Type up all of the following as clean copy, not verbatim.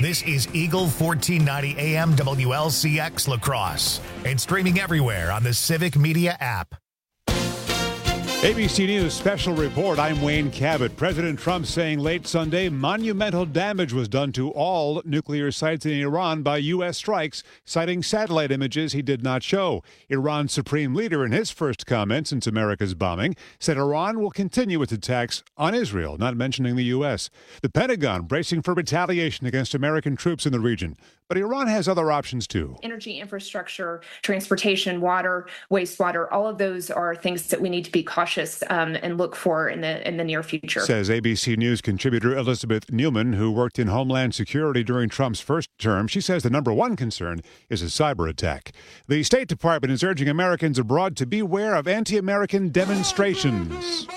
This is Eagle 1490 AM WLCX La Crosse and streaming everywhere on the Civic Media app. ABC News special report. I'm Wayne Cabot. President Trump saying late Sunday monumental damage was done to all nuclear sites in Iran by U.S. strikes, citing satellite images he did not show. Iran's supreme leader, in his first comment since America's bombing, said Iran will continue its attacks on Israel, not mentioning the U.S. The Pentagon bracing for retaliation against American troops in the region. But Iran has other options, too. Energy infrastructure, transportation, water, wastewater, all of those are things that we need to be cautious and look for in the near future. Says ABC News contributor Elizabeth Newman, who worked in Homeland Security during Trump's first term. She says the number one concern is a cyber attack. The State Department is urging Americans abroad to beware of anti-American demonstrations.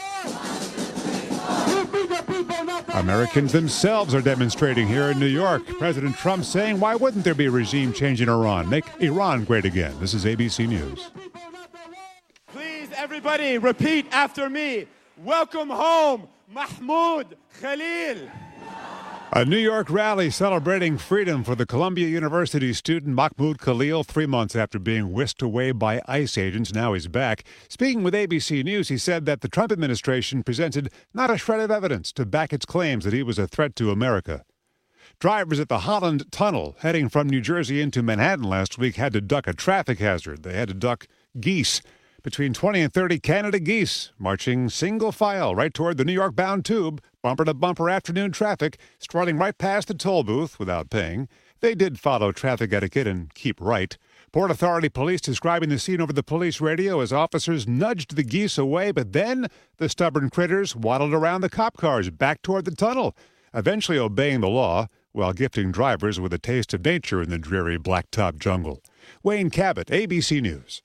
Americans themselves are demonstrating here in New York. President Trump saying, why wouldn't there be a regime change in Iran? Make Iran great again. This is ABC News. Please, everybody, repeat after me. Welcome home, Mahmoud Khalil. A New York rally celebrating freedom for the Columbia University student Mahmoud Khalil 3 months after being whisked away by ICE agents. Now he's back. Speaking with ABC News, he said that the Trump administration presented not a shred of evidence to back its claims that he was a threat to America. Drivers at the Holland Tunnel heading from New Jersey into Manhattan last week had to duck a traffic hazard. They had to duck geese. Between 20 and 30 Canada geese marching single file right toward the New York-bound tube, bumper-to-bumper afternoon traffic, strolling right past the toll booth without paying. They did follow traffic etiquette and keep right. Port Authority police describing the scene over the police radio as officers nudged the geese away, but then the stubborn critters waddled around the cop cars back toward the tunnel, eventually obeying the law while gifting drivers with a taste of nature in the dreary blacktop jungle. Wayne Cabot, ABC News.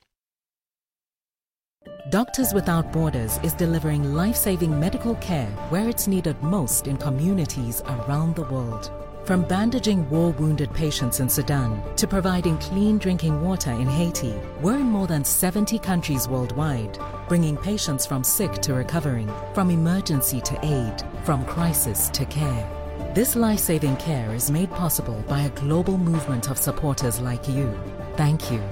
Doctors Without Borders is delivering life-saving medical care where it's needed most in communities around the world. From bandaging war-wounded patients in Sudan to providing clean drinking water in Haiti, we're in more than 70 countries worldwide, bringing patients from sick to recovering, from emergency to aid, from crisis to care. This life-saving care is made possible by a global movement of supporters like you. Thank you.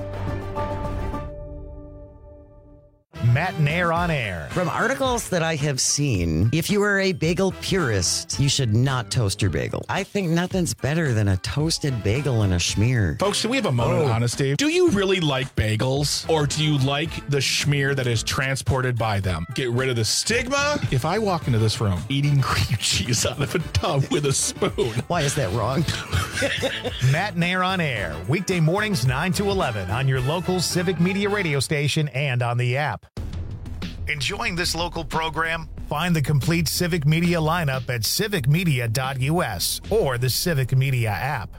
Matt Nair on air. From articles that I have seen, if you are a bagel purist, you should not toast your bagel. I think nothing's better than a toasted bagel and a schmear. Folks, can we have a moment of honesty? Do you really like bagels, or do you like the schmear that is transported by them? Get rid of the stigma. If I walk into this room eating cream cheese out of a tub with a spoon. Why is that wrong? Matt Nair on air. Weekday mornings 9 to 11 on your local Civic Media radio station and on the app. Enjoying this local program? Find the complete Civic Media lineup at civicmedia.us or the Civic Media app.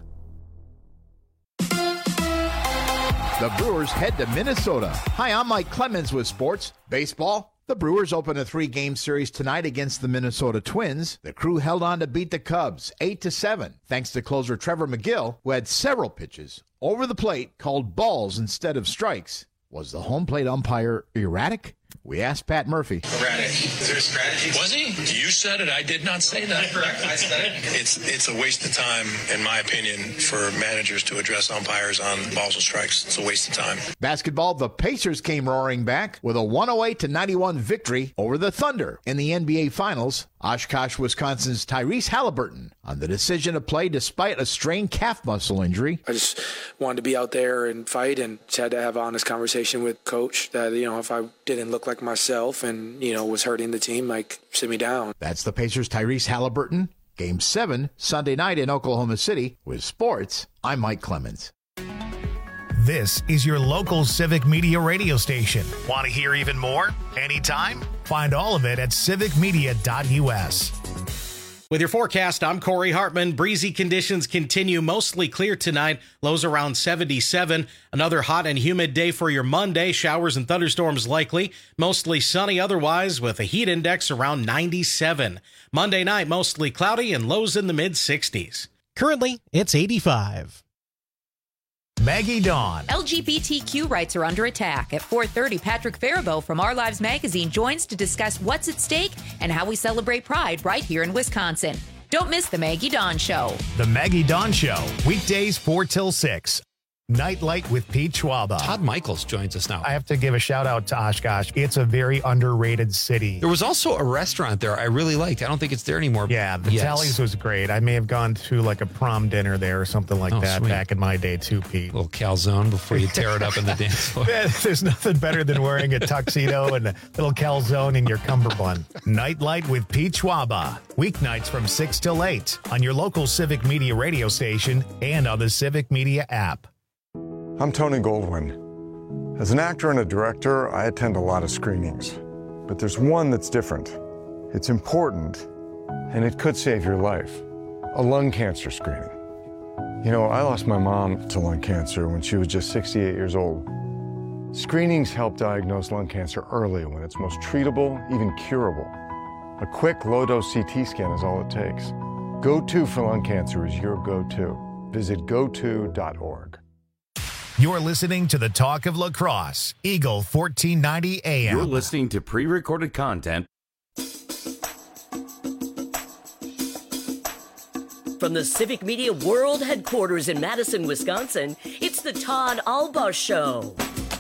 The Brewers head to Minnesota. Hi, I'm Mike Clemens with sports. Baseball. The Brewers open a 3-game series tonight against the Minnesota Twins. The Crew held on to beat the Cubs 8-7, thanks to closer Trevor McGill, who had several pitches over the plate called balls instead of strikes. Was the home plate umpire erratic? We asked Pat Murphy. Erratic. Is there a strategy? Was he? You said it. I did not say that. Correct. I said it. It's a waste of time, in my opinion, for managers to address umpires on balls and strikes. It's a waste of time. Basketball, the Pacers came roaring back with a 108-91 victory over the Thunder in the NBA Finals. Oshkosh, Wisconsin's Tyrese Halliburton on the decision to play despite a strained calf muscle injury. I just wanted to be out there and fight, and just had to have an honest conversation with coach that, if I didn't look like myself and, was hurting the team, sit me down. That's the Pacers' Tyrese Halliburton. Game 7, Sunday night in Oklahoma City. With sports, I'm Mike Clemens. This is your local Civic Media radio station. Want to hear even more? Anytime? Find all of it at civicmedia.us. With your forecast, I'm Corey Hartman. Breezy conditions continue, mostly clear tonight. Lows around 77. Another hot and humid day for your Monday. Showers and thunderstorms likely. Mostly sunny otherwise, with a heat index around 97. Monday night, mostly cloudy and lows in the mid-60s. Currently, it's 85. Maggie Dawn. LGBTQ rights are under attack. At 4:30, Patrick Faribault from Our Lives Magazine joins to discuss what's at stake and how we celebrate Pride right here in Wisconsin. Don't miss the Maggie Dawn Show. The Maggie Dawn Show, weekdays 4 till 6. Nightlight with Pete Schwaba. Todd Michaels joins us now. I have to give a shout out to Oshkosh. It's a very underrated city. There was also a restaurant there I really liked. I don't think it's there anymore. Yeah, the Tallies was great. I may have gone to like a prom dinner there or something like that sweet. back in my day too, Pete. A little calzone before you tear it up in the dance floor. There's nothing better than wearing a tuxedo and a little calzone in your cummerbund. Nightlight with Pete Schwaba. Weeknights from 6 till 8 on your local Civic Media radio station and on the Civic Media app. I'm Tony Goldwyn. As an actor and a director, I attend a lot of screenings. But there's one that's different. It's important, and it could save your life. A lung cancer screening. You know, I lost my mom to lung cancer when she was just 68 years old. Screenings help diagnose lung cancer early when it's most treatable, even curable. A quick, low-dose CT scan is all it takes. Go-To for lung cancer is your go-to. Visit goto.org. You're listening to the Talk of Lacrosse, Eagle 1490 AM. You're listening to pre-recorded content. From the Civic Media World Headquarters in Madison, Wisconsin, it's the Todd Albaugh Show.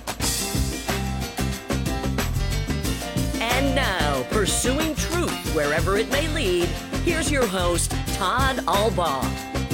And now, pursuing truth wherever it may lead, here's your host, Todd Albaugh.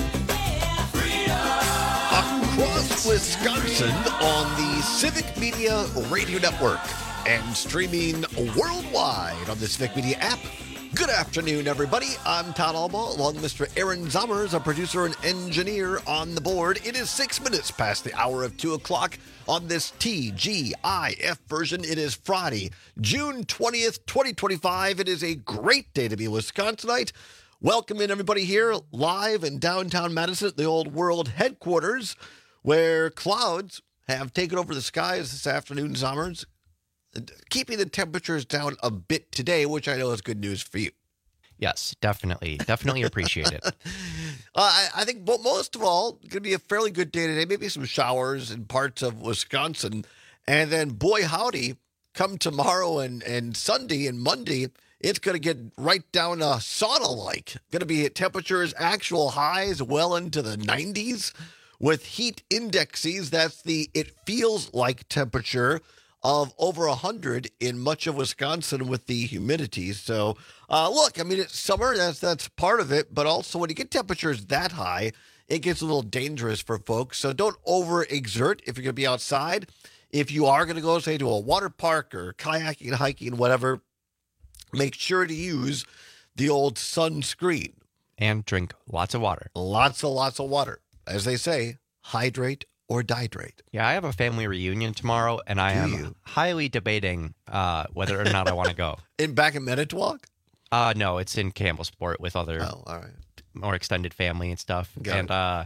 Across Wisconsin on the Civic Media Radio Network and streaming worldwide on the Civic Media app. Good afternoon, everybody. I'm Todd Albaugh, along with Mr. Aaron Zommers, a producer and engineer on the board. It is 6 minutes past the hour of 2 o'clock on this TGIF version. It is Friday, June 20th, 2025. It is a great day to be a Wisconsinite. Welcome in, everybody, here live in downtown Madison at the Old World Headquarters, where clouds have taken over the skies this afternoon, Zommers, keeping the temperatures down a bit today, which I know is good news for you. Yes, definitely. Definitely appreciate it. I think most of all, going to be a fairly good day today. Maybe some showers in parts of Wisconsin. And then, boy, howdy, come tomorrow and Sunday and Monday, it's going to get right down sauna-like. Going to be at temperatures, actual highs well into the 90s with heat indexes. That's the it feels like temperature of over 100 in much of Wisconsin with the humidity. So, look, I mean, it's summer. That's part of it. But also when you get temperatures that high, it gets a little dangerous for folks. So don't overexert if you're going to be outside. If you are going to go, say, to a water park or kayaking, hiking, whatever, make sure to use the old sunscreen. And drink lots of water. Lots of water. As they say, hydrate or dihydrate. Yeah, I have a family reunion tomorrow, and I am highly debating whether or not I want to go. Back in Manitowoc? No, it's in Campbellsport with other more extended family and stuff. Well,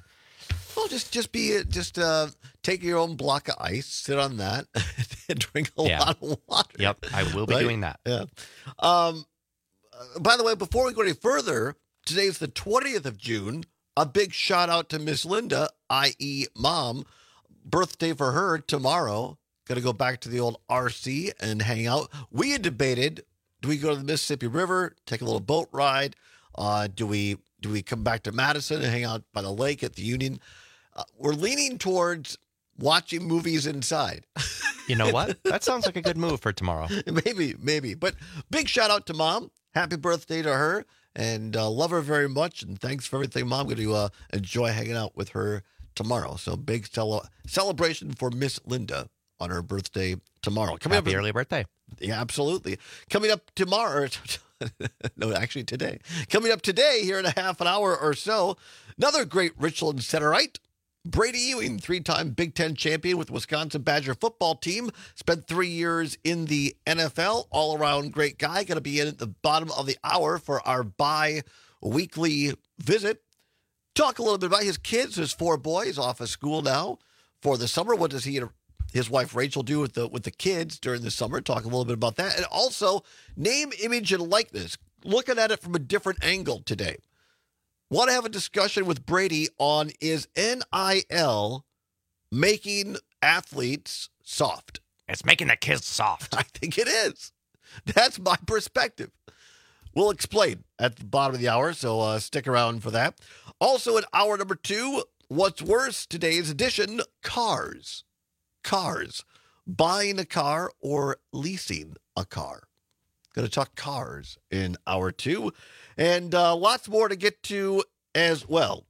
take your own block of ice, sit on that, and drink a lot of water. Yep, I will be doing that. Yeah. By the way, before we go any further, today's the 20th of June. A big shout out to Miss Linda, i.e. Mom. Birthday for her tomorrow. Going to go back to the old RC and hang out. We had debated, do we go to the Mississippi River, take a little boat ride? Do we come back to Madison and hang out by the lake at the Union? We're leaning towards watching movies inside. You know what? That sounds like a good move for tomorrow. Maybe. But big shout out to Mom. Happy birthday to her. And love her very much. And thanks for everything, Mom. I'm going to enjoy hanging out with her tomorrow. So big celebration for Miss Linda on her birthday tomorrow. Happy early birthday. Yeah, absolutely. Coming up tomorrow. No, actually today. Coming up today, here in a half an hour or so, another great Richland Centerite. Brady Ewing, 3-time Big Ten champion with the Wisconsin Badger football team. Spent 3 years in the NFL. All-around great guy. Going to be in at the bottom of the hour for our bi-weekly visit. Talk a little bit about his kids, his 4 boys off of school now for the summer. What does he and his wife Rachel do with the kids during the summer? Talk a little bit about that. And also, name, image, and likeness. Looking at it from a different angle today. Want to have a discussion with Brady on, is NIL making athletes soft? It's making the kids soft. I think it is. That's my perspective. We'll explain at the bottom of the hour, so stick around for that. Also in hour number 2, what's worse, today's edition, cars. Cars. Buying a car or leasing a car. Going to talk cars in hour 2. And lots more to get to as well.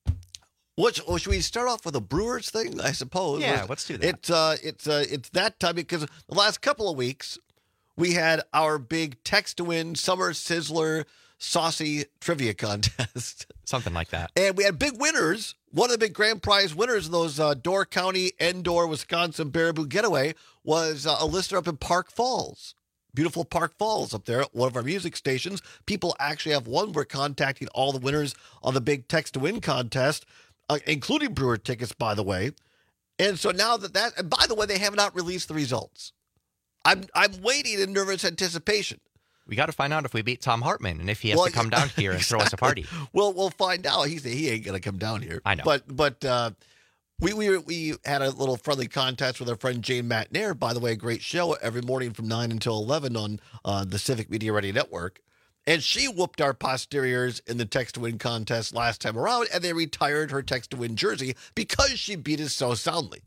Should we start off with a Brewers thing, I suppose? Yeah, let's do that. It's that time because the last couple of weeks, we had our big text-to-win Summer Sizzler Saucy Trivia Contest. Something like that. And we had big winners. One of the big grand prize winners of those Door County, Endor, Wisconsin Baraboo Getaway was a listener up in Park Falls. Beautiful Park Falls up there, one of our music stations. People actually have won. We're contacting all the winners on the big text-to-win contest, including Brewer tickets, by the way. And so now and by the way, they have not released the results. I'm waiting in nervous anticipation. We got to find out if we beat Tom Hartman and if he has to come down here and throw us a party. Well, we'll find out. He ain't going to come down here. I know. But we had a little friendly contest with our friend Jane Matnair. By the way, a great show every morning from 9 until 11 on the Civic Media Radio Network. And she whooped our posteriors in the text-to-win contest last time around, and they retired her text-to-win jersey because she beat us so soundly.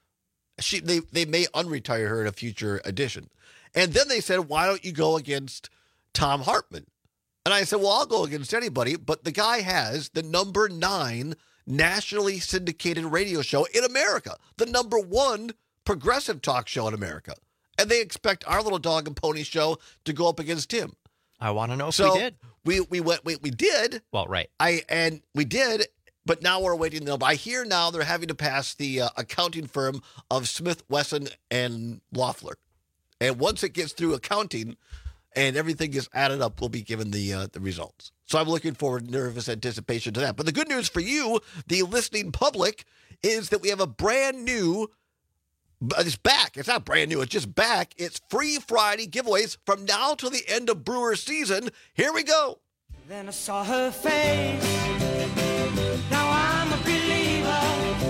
They may unretire her in a future edition. And then they said, why don't you go against Tom Hartman? And I said, well, I'll go against anybody, but the guy has the number 9 nationally syndicated radio show in America, the number 1 progressive talk show in America. And they expect our little dog and pony show to go up against him. I want to know if we did. We did. Well, right. We did. But now we're waiting. I hear now they're having to pass the accounting firm of Smith, Wesson, and Loeffler. And once it gets through accounting and everything gets added up, we'll be given the results. So I'm looking forward, nervous anticipation to that. But the good news for you, the listening public, is that we have a brand new, it's back. It's not brand new. It's just back. It's free Friday giveaways from now till the end of Brewer season. Here we go. Then I saw her face. Now I'm a believer.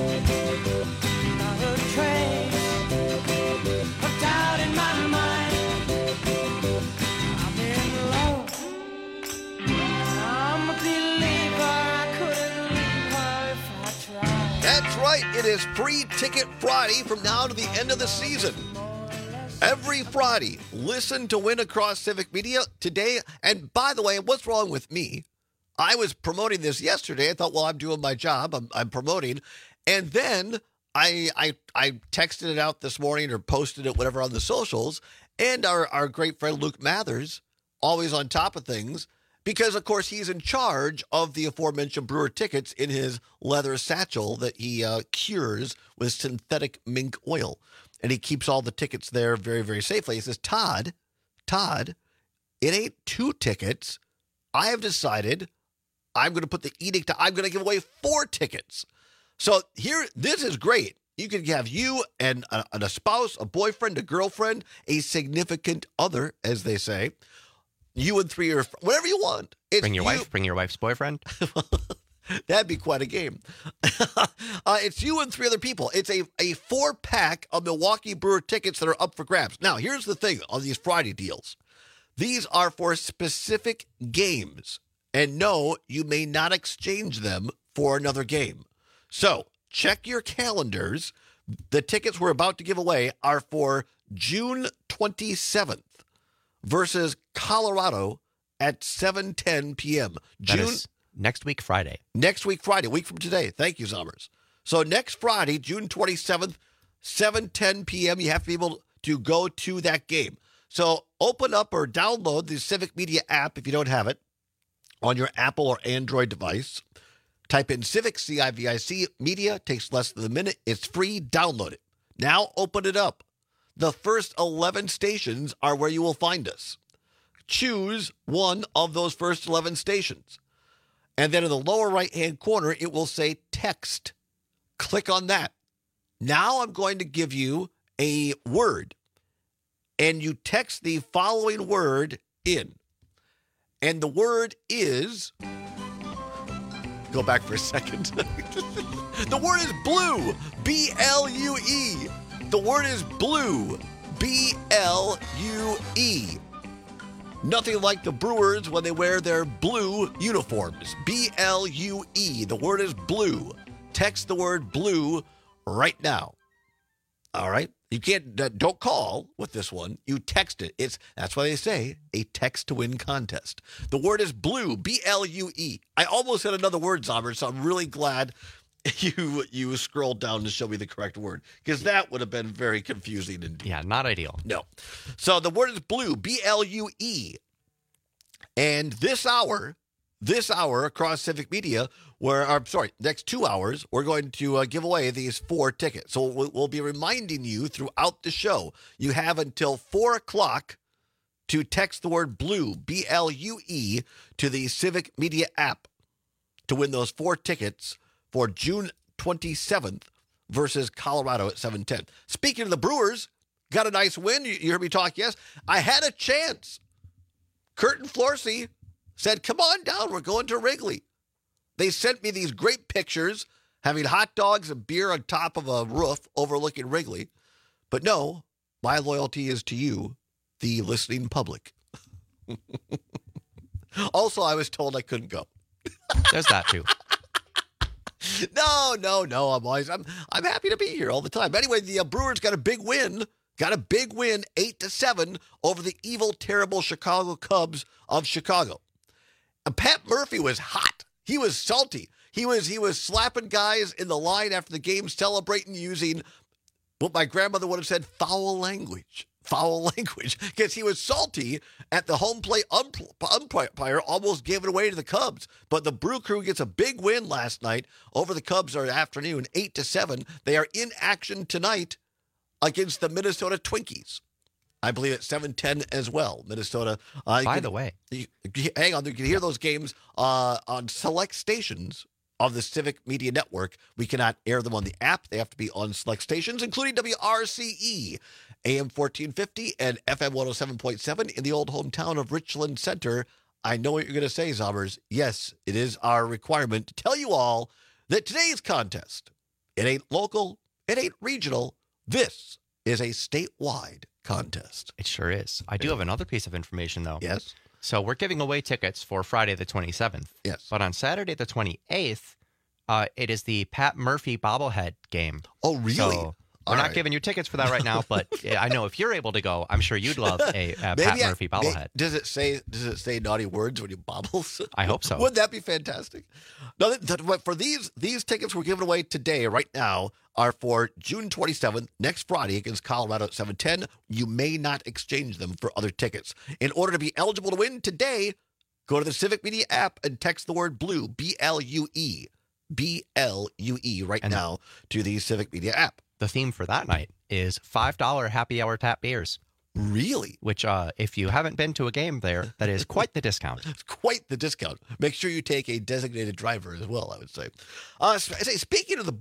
Not a trace of doubt in my mind. I'm in love. I'm a believer. I couldn't leave her if I tried. That's right. It is Free Ticket Friday from now to the end of the season. Every Friday, listen to win across Civic Media today. And by the way, what's wrong with me? I was promoting this yesterday. I thought, well, I'm doing my job. I'm promoting. And then I texted it out this morning or posted it, whatever, on the socials. And our great friend Luke Mathers, always on top of things, because, of course, he's in charge of the aforementioned Brewer tickets in his leather satchel that he cures with synthetic mink oil. And he keeps all the tickets there very, very safely. He says, Todd, it ain't 2 tickets. I have decided I'm going to put the edict. I'm going to give away 4 tickets. So here, this is great. You can have you and a spouse, a boyfriend, a girlfriend, a significant other, as they say. You and 3 or whatever you want. Bring your wife. Bring your wife's boyfriend. That'd be quite a game. It's you and 3 other people. It's a 4-pack of Milwaukee Brewer tickets that are up for grabs. Now, here's the thing on these Friday deals. These are for specific games. And no, you may not exchange them for another game. So check your calendars. The tickets we're about to give away are for June 27th versus Colorado at 7:10 p.m. Next week, Friday. Next week, Friday, a week from today. Thank you, Zommers. So next Friday, June 27th, 7:10 p.m., you have to be able to go to that game. So open up or download the Civic Media app if you don't have it on your Apple or Android device. Type in Civic, C-I-V-I-C, Media. Takes less than a minute. It's free. Download it. Now open it up. The first 11 stations are where you will find us. Choose one of those first 11 stations. And then in the lower right-hand corner, it will say text. Click on that. Now I'm going to give you a word. And you text the following word in. And the word is... Go back for a second. The word is blue. B-L-U-E. The word is blue. B-L-U-E. Nothing like the Brewers when they wear their blue uniforms. B-L-U-E. The word is blue. Text the word blue right now. All right? You can't, don't call with this one. You text it. That's why they say a text to win contest. The word is blue, B-L-U-E. I almost said another word, Zommer, so I'm really glad you scrolled down to show me the correct word, because that would have been very confusing indeed. Yeah, not ideal. No. So the word is blue, B-L-U-E. And this hour across Civic Media, next 2 hours, we're going to give away these 4 tickets. So we'll be reminding you throughout the show. You have until 4 o'clock to text the word blue, B-L-U-E, to the Civic Media app to win those 4 tickets for June 27th versus Colorado at 7:10. Speaking of the Brewers, got a nice win. You heard me talk, yes. I had a chance. Curtin Florsey said, come on down. We're going to Wrigley. They sent me these great pictures, having hot dogs and beer on top of a roof overlooking Wrigley. But no, my loyalty is to you, the listening public. Also, I was told I couldn't go. There's that too. No. I'm happy to be here all the time. Anyway, the Brewers got a big win. 8-7 over the evil, terrible Chicago Cubs of Chicago. And Pat Murphy was hot. He was salty. He was slapping guys in the line after the game, celebrating using what my grandmother would have said, foul language, because he was salty at the home plate umpire almost gave it away to the Cubs. But the Brew Crew gets a big win last night over the Cubs our afternoon, 8-7. They are in action tonight against the Minnesota Twinkies. I believe at 7:10 as well. Minnesota. By the way, hang on. You can hear those games on select stations of the Civic Media Network. We cannot air them on the app. They have to be on select stations, including WRCE, AM 1450 and FM 107.7 in the old hometown of Richland Center. I know what you're going to say, Zobbers. Yes, it is our requirement to tell you all that today's contest, it ain't local, it ain't regional. This is a statewide contest. It sure is. I do have another piece of information, though. Yes. So we're giving away tickets for Friday the 27th. Yes. But on Saturday the 28th, it is the Pat Murphy bobblehead game. Oh, really? So we're not giving you tickets for that right now, but I know if you're able to go, I'm sure you'd love a Pat Murphy bobblehead. Does it say naughty words when you bobbles? I hope so. Wouldn't that be fantastic? No, for these tickets we're giving away today, right now, are for June 27th, next Friday against Colorado at 7:10. You may not exchange them for other tickets. In order to be eligible to win today, go to the Civic Media app and text the word blue, B-L-U-E, B-L-U-E right now to the Civic Media app. The theme for that night is $5 happy hour tap beers. Really? Which, if you haven't been to a game there, that is quite the discount. It's quite the discount. Make sure you take a designated driver as well, I would say. Speaking of the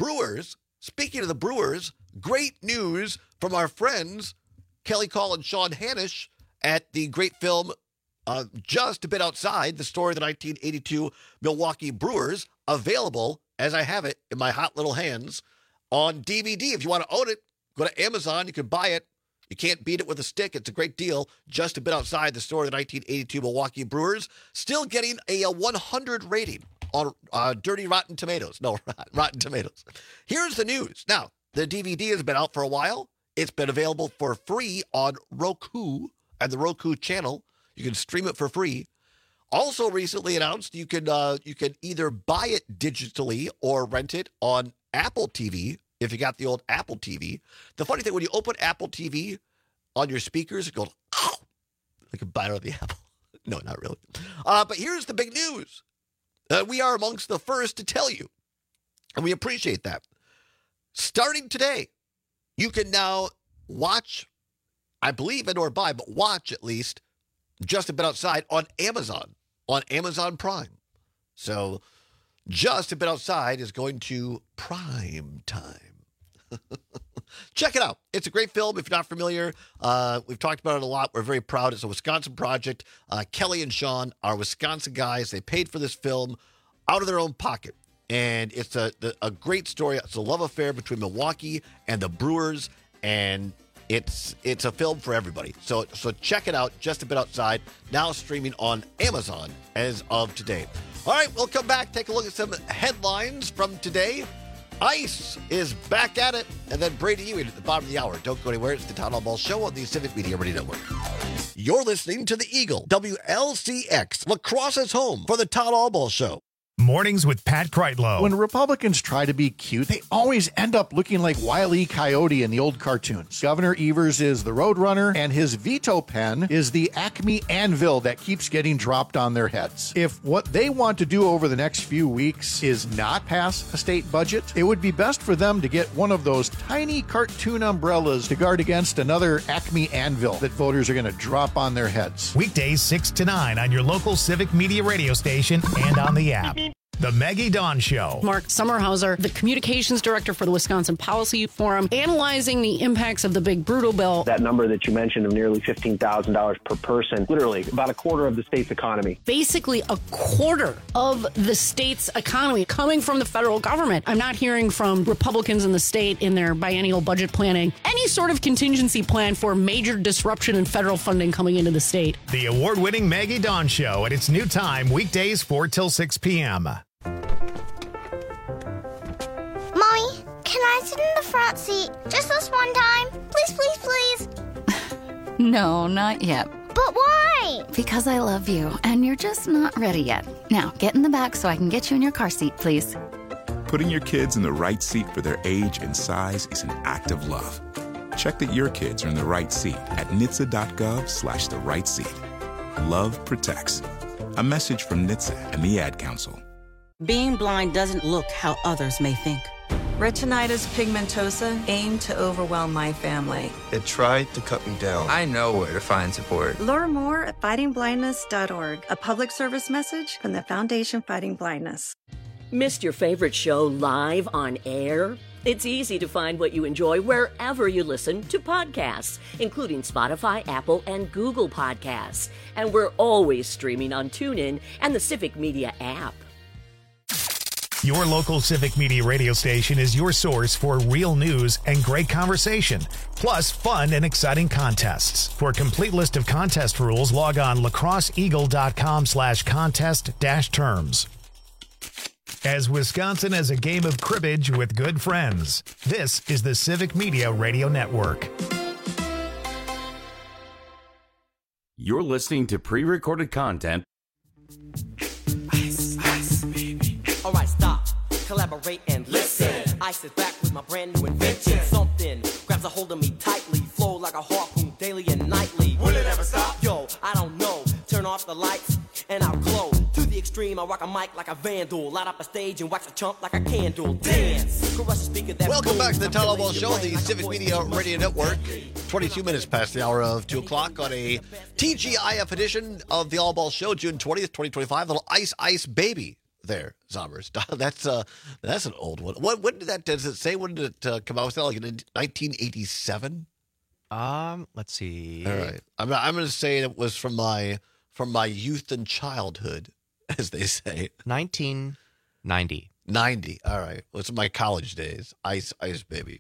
Brewers, great news from our friends Kelly Call and Sean Hanisch at the great film Just a Bit Outside, the story of the 1982 Milwaukee Brewers, available, as I have it in my hot little hands, on DVD. If you want to own it, go to Amazon. You can buy it. You can't beat it with a stick. It's a great deal. Just a Bit Outside, the story of the 1982 Milwaukee Brewers, still getting a 100 rating on Dirty Rotten Tomatoes. No, Rotten Tomatoes. Here's the news. Now, the DVD has been out for a while. It's been available for free on Roku and the Roku channel. You can stream it for free. Also recently announced you can either buy it digitally or rent it on Apple TV if you got the old Apple TV. The funny thing, when you open Apple TV on your speakers, it goes, oh, like a bite out of the apple. No, not really. But here's the big news. We are amongst the first to tell you, and we appreciate that. Starting today, you can now watch, I believe, and or buy, but watch at least, Just a Bit Outside on Amazon Prime. So Just a Bit Outside is going to prime time. Check it out. It's a great film. If you're not familiar, we've talked about it a lot. We're very proud. It's a Wisconsin project. Kelly and Sean are Wisconsin guys. They paid for this film out of their own pocket. And it's a great story. It's a love affair between Milwaukee and the Brewers. And It's a film for everybody. So check it out. Just a Bit Outside, now streaming on Amazon as of today. All right, we'll come back, take a look at some headlines from today. ICE is back at it. And then Brady Ewing at the bottom of the hour. Don't go anywhere. It's the Town Hall Ball Show on the Civic Media Radio Network. You're listening to the Eagle, WLCX, Lacrosse's home for the Town Hall Ball Show. Mornings with Pat Kreitlow. When Republicans try to be cute, they always end up looking like Wile E. Coyote in the old cartoons. Governor Evers is the Roadrunner, and his veto pen is the Acme anvil that keeps getting dropped on their heads. If what they want to do over the next few weeks is not pass a state budget, it would be best for them to get one of those tiny cartoon umbrellas to guard against another Acme anvil that voters are going to drop on their heads. Weekdays 6 to 9 on your local Civic Media radio station and on the app. The Maggie Dawn Show. Mark Sommerhauser, the communications director for the Wisconsin Policy Forum, analyzing the impacts of the big brutal bill. That number that you mentioned of nearly $15,000 per person, literally about a quarter of the state's economy. Basically a quarter of the state's economy coming from the federal government. I'm not hearing from Republicans in the state in their biennial budget planning any sort of contingency plan for major disruption in federal funding coming into the state. The award-winning Maggie Dawn Show at its new time, weekdays 4 till 6 p.m. Mommy, can I sit in the front seat just this one time? Please, please, please. No, not yet. But why? Because I love you, and you're just not ready yet. Now, get in the back so I can get you in your car seat, please. Putting your kids in the right seat for their age and size is an act of love. Check that your kids are in the right seat at NHTSA.gov/the right seat. Love protects. A message from NHTSA and the Ad Council. Being blind doesn't look how others may think. Retinitis pigmentosa aimed to overwhelm my family. It tried to cut me down. I know where to find support. Learn more at fightingblindness.org, a public service message from the Foundation Fighting Blindness. Missed your favorite show live on air? It's easy to find what you enjoy wherever you listen to podcasts, including Spotify, Apple, and Google Podcasts. And we're always streaming on TuneIn and the Civic Media app. Your local Civic Media radio station is your source for real news and great conversation, plus fun and exciting contests. For a complete list of contest rules, log on lacrosseeagle.com/contest-terms. As Wisconsin as a game of cribbage with good friends, this is the Civic Media Radio Network. You're listening to pre-recorded content. All right, stop, collaborate and listen. Ice is back with my brand new invention. Something grabs a hold of me tightly, flow like a harpoon daily and nightly. Will it ever stop? Yo, I don't know. Turn off the lights and I'll glow. To the extreme, I rock a mic like a vandal. Light up a stage and wax a chump like a candle. Dance. Welcome back to the Town Hall Ball Show, the Civic Media Radio Network. 22 minutes past the hour of 2 o'clock on a TGIF edition of the All Ball Show, June 20th, 2025. Little Ice Baby. There, Zombers. That's an old one. When did that? Does it say when did it come out? Was that like in 1987? Let's see. All right, I'm going to say it was from my youth and childhood, as they say. 1990. 90. All right. Well, it's my college days. Ice Baby.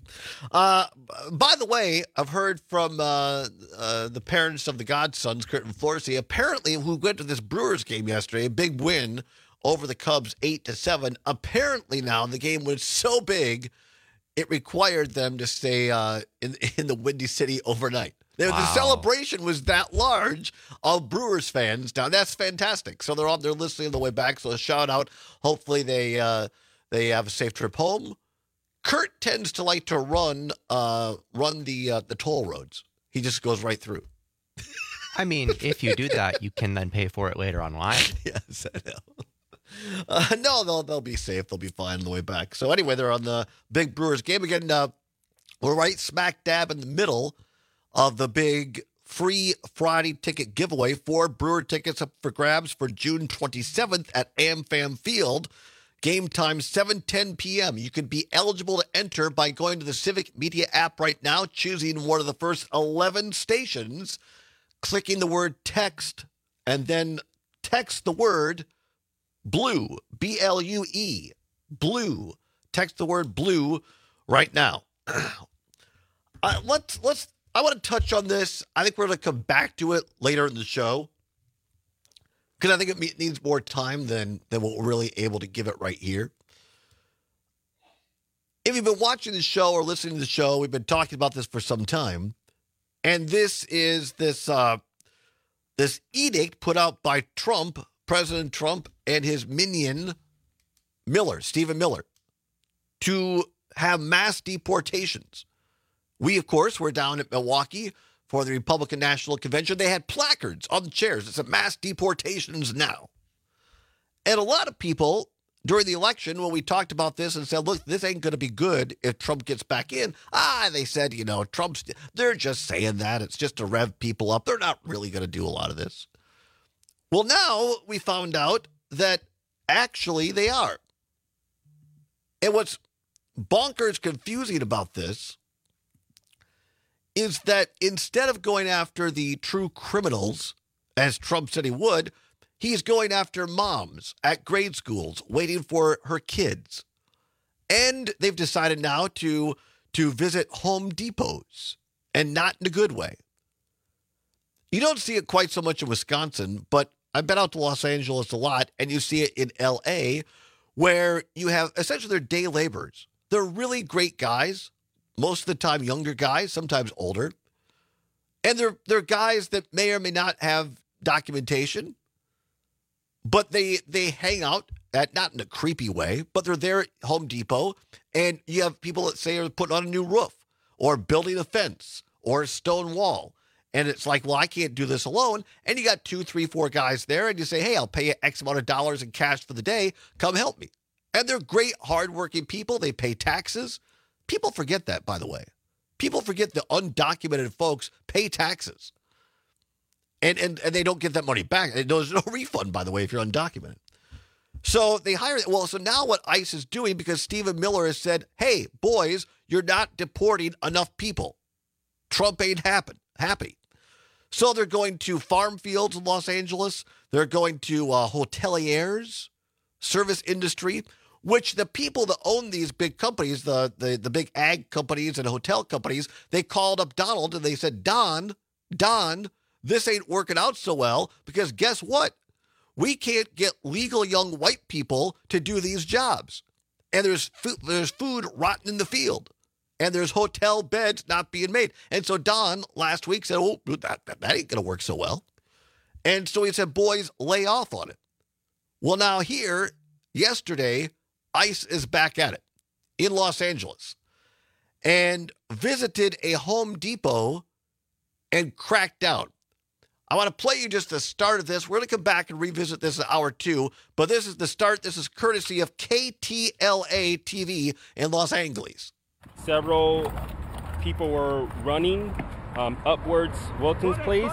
By the way, I've heard from the parents of the Godsons, Kurt and Florsey, apparently who went to this Brewers game yesterday, a big win over the Cubs 8-7. Apparently now the game was so big, it required them to stay in the Windy City overnight. Wow. The celebration was that large of Brewers fans down. That's fantastic. So they're listening on the way back. So a shout out. Hopefully they have a safe trip home. Kurt tends to like to run the toll roads. He just goes right through. I mean, if you do that, you can then pay for it later online. Yes, I know. No, they'll be safe. They'll be fine on the way back. So anyway, they're on the big Brewers game again. We're right smack dab in the middle of the big free Friday ticket giveaway. 4 Brewer tickets up for grabs for June 27th at AmFam Field. Game time 7:10 p.m. You could be eligible to enter by going to the Civic Media app right now, choosing one of the first 11 stations, clicking the word text, and then text the word blue, B-L-U-E, blue. Text the word blue right now. Let's I want to touch on this. I think we're going to come back to it later in the show because I think it needs more time than what we're really able to give it right here. If you've been watching the show or listening to the show, we've been talking about this for some time. And this is this edict put out by Trump, President Trump, and his minion, Stephen Miller, to have mass deportations. We, of course, were down at Milwaukee for the Republican National Convention. They had placards on the chairs. It said mass deportations now. And a lot of people during the election, when we talked about this and said, look, this ain't going to be good if Trump gets back in. They said, they're just saying that. It's just to rev people up. They're not really going to do a lot of this. Well, now we found out that actually they are. And what's bonkers confusing about this is that instead of going after the true criminals, as Trump said he would, he's going after moms at grade schools waiting for her kids. And they've decided now to visit Home Depots, and not in a good way. You don't see it quite so much in Wisconsin, but I've been out to Los Angeles a lot, and you see it in L.A., where you have essentially they're day laborers. They're really great guys, most of the time younger guys, sometimes older. And they're guys that may or may not have documentation, but they hang out at, not in a creepy way, but they're there at Home Depot, and you have people that say are putting on a new roof or building a fence or a stone wall. And it's like, well, I can't do this alone. And you got 2, 3, 4 guys there, and you say, hey, I'll pay you X amount of dollars in cash for the day. Come help me. And they're great, hardworking people. They pay taxes. People forget that, by the way. People forget the undocumented folks pay taxes. And they don't get that money back. There's no refund, by the way, if you're undocumented. So they hire, so now what ICE is doing, because Stephen Miller has said, hey, boys, you're not deporting enough people. Trump ain't happy. So they're going to farm fields in Los Angeles. They're going to hoteliers, service industry, which the people that own these big companies, the big ag companies and hotel companies, they called up Donald and they said, Don, this ain't working out so well because guess what? We can't get legal young white people to do these jobs. And there's food rotting in the field. And there's hotel beds not being made. And so Don last week said, oh, that ain't going to work so well. And so he said, boys, lay off on it. Well, now here, yesterday, ICE is back at it in Los Angeles and visited a Home Depot and cracked down. I want to play you just the start of this. We're going to come back and revisit this in hour 2, but this is the start. This is courtesy of KTLA TV in Los Angeles. Several people were running upwards Wilton's place.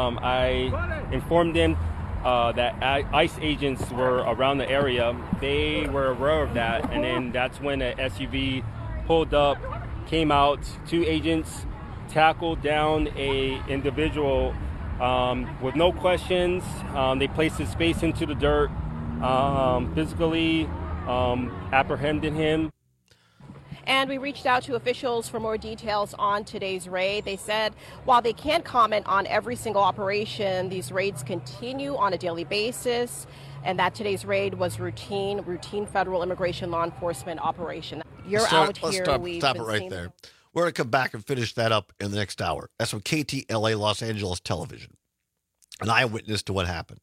I informed them that ICE agents were around the area. They were aware of that, and then that's when an SUV pulled up, came out. 2 agents tackled down a individual with no questions. They placed his face into the dirt, physically apprehended him. And we reached out to officials for more details on today's raid. They said while they can't comment on every single operation, these raids continue on a daily basis, and that today's raid was routine federal immigration law enforcement operation. Let's stop it right there. We're going to come back and finish that up in the next hour. That's from KTLA Los Angeles Television, an eyewitness to what happened.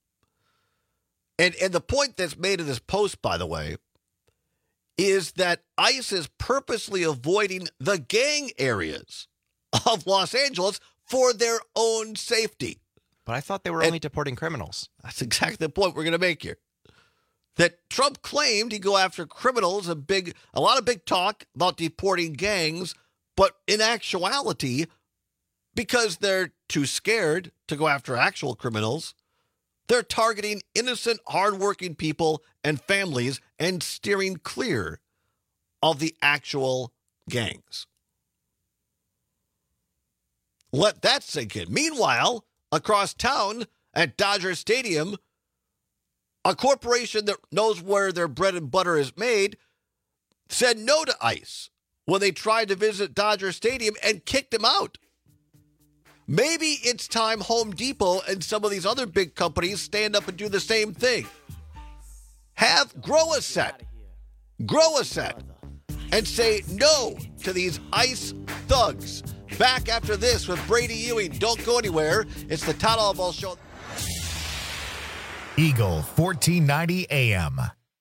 And the point that's made in this post, by the way, is that ICE is purposely avoiding the gang areas of Los Angeles for their own safety. But I thought they were only deporting criminals. That's exactly the point we're going to make here. That Trump claimed he'd go after criminals, a lot of big talk about deporting gangs, but in actuality, because they're too scared to go after actual criminals, they're targeting innocent, hardworking people and families and steering clear of the actual gangs. Let that sink in. Meanwhile, across town at Dodger Stadium, a corporation that knows where their bread and butter is made said no to ICE when they tried to visit Dodger Stadium and kicked them out. Maybe it's time Home Depot and some of these other big companies stand up and do the same thing. Grow a set, and say no to these ICE thugs. Back after this with Brady Ewing. Don't go anywhere. It's the Todd Albaugh Show. Eagle 1490 AM.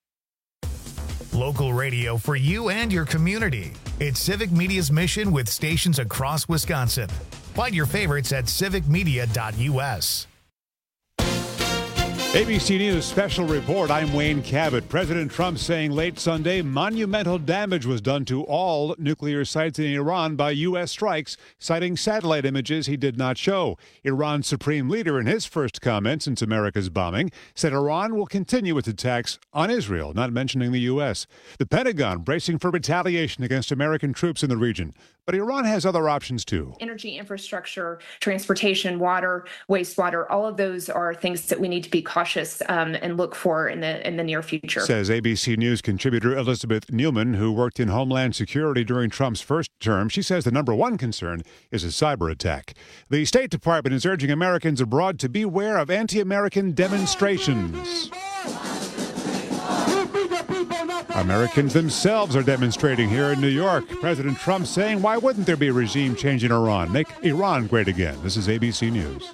Local radio for you and your community. It's Civic Media's mission with stations across Wisconsin. Find your favorites at civicmedia.us. ABC News special report. I'm Wayne Cabot. President Trump saying late Sunday monumental damage was done to all nuclear sites in Iran by U.S. strikes, citing satellite images he did not show. Iran's supreme leader, in his first comment since America's bombing, said Iran will continue its attacks on Israel, not mentioning the U.S. The Pentagon bracing for retaliation against American troops in the region. But Iran has other options, too. Energy infrastructure, transportation, water, wastewater, all of those are things that we need to be cautious and look for in the near future. Says ABC News contributor Elizabeth Newman, who worked in Homeland Security during Trump's first term. She says the number one concern is a cyber attack. The State Department is urging Americans abroad to beware of anti-American demonstrations. Americans themselves are demonstrating here in New York. President Trump saying, why wouldn't there be a regime change in Iran? Make Iran great again. This is ABC News.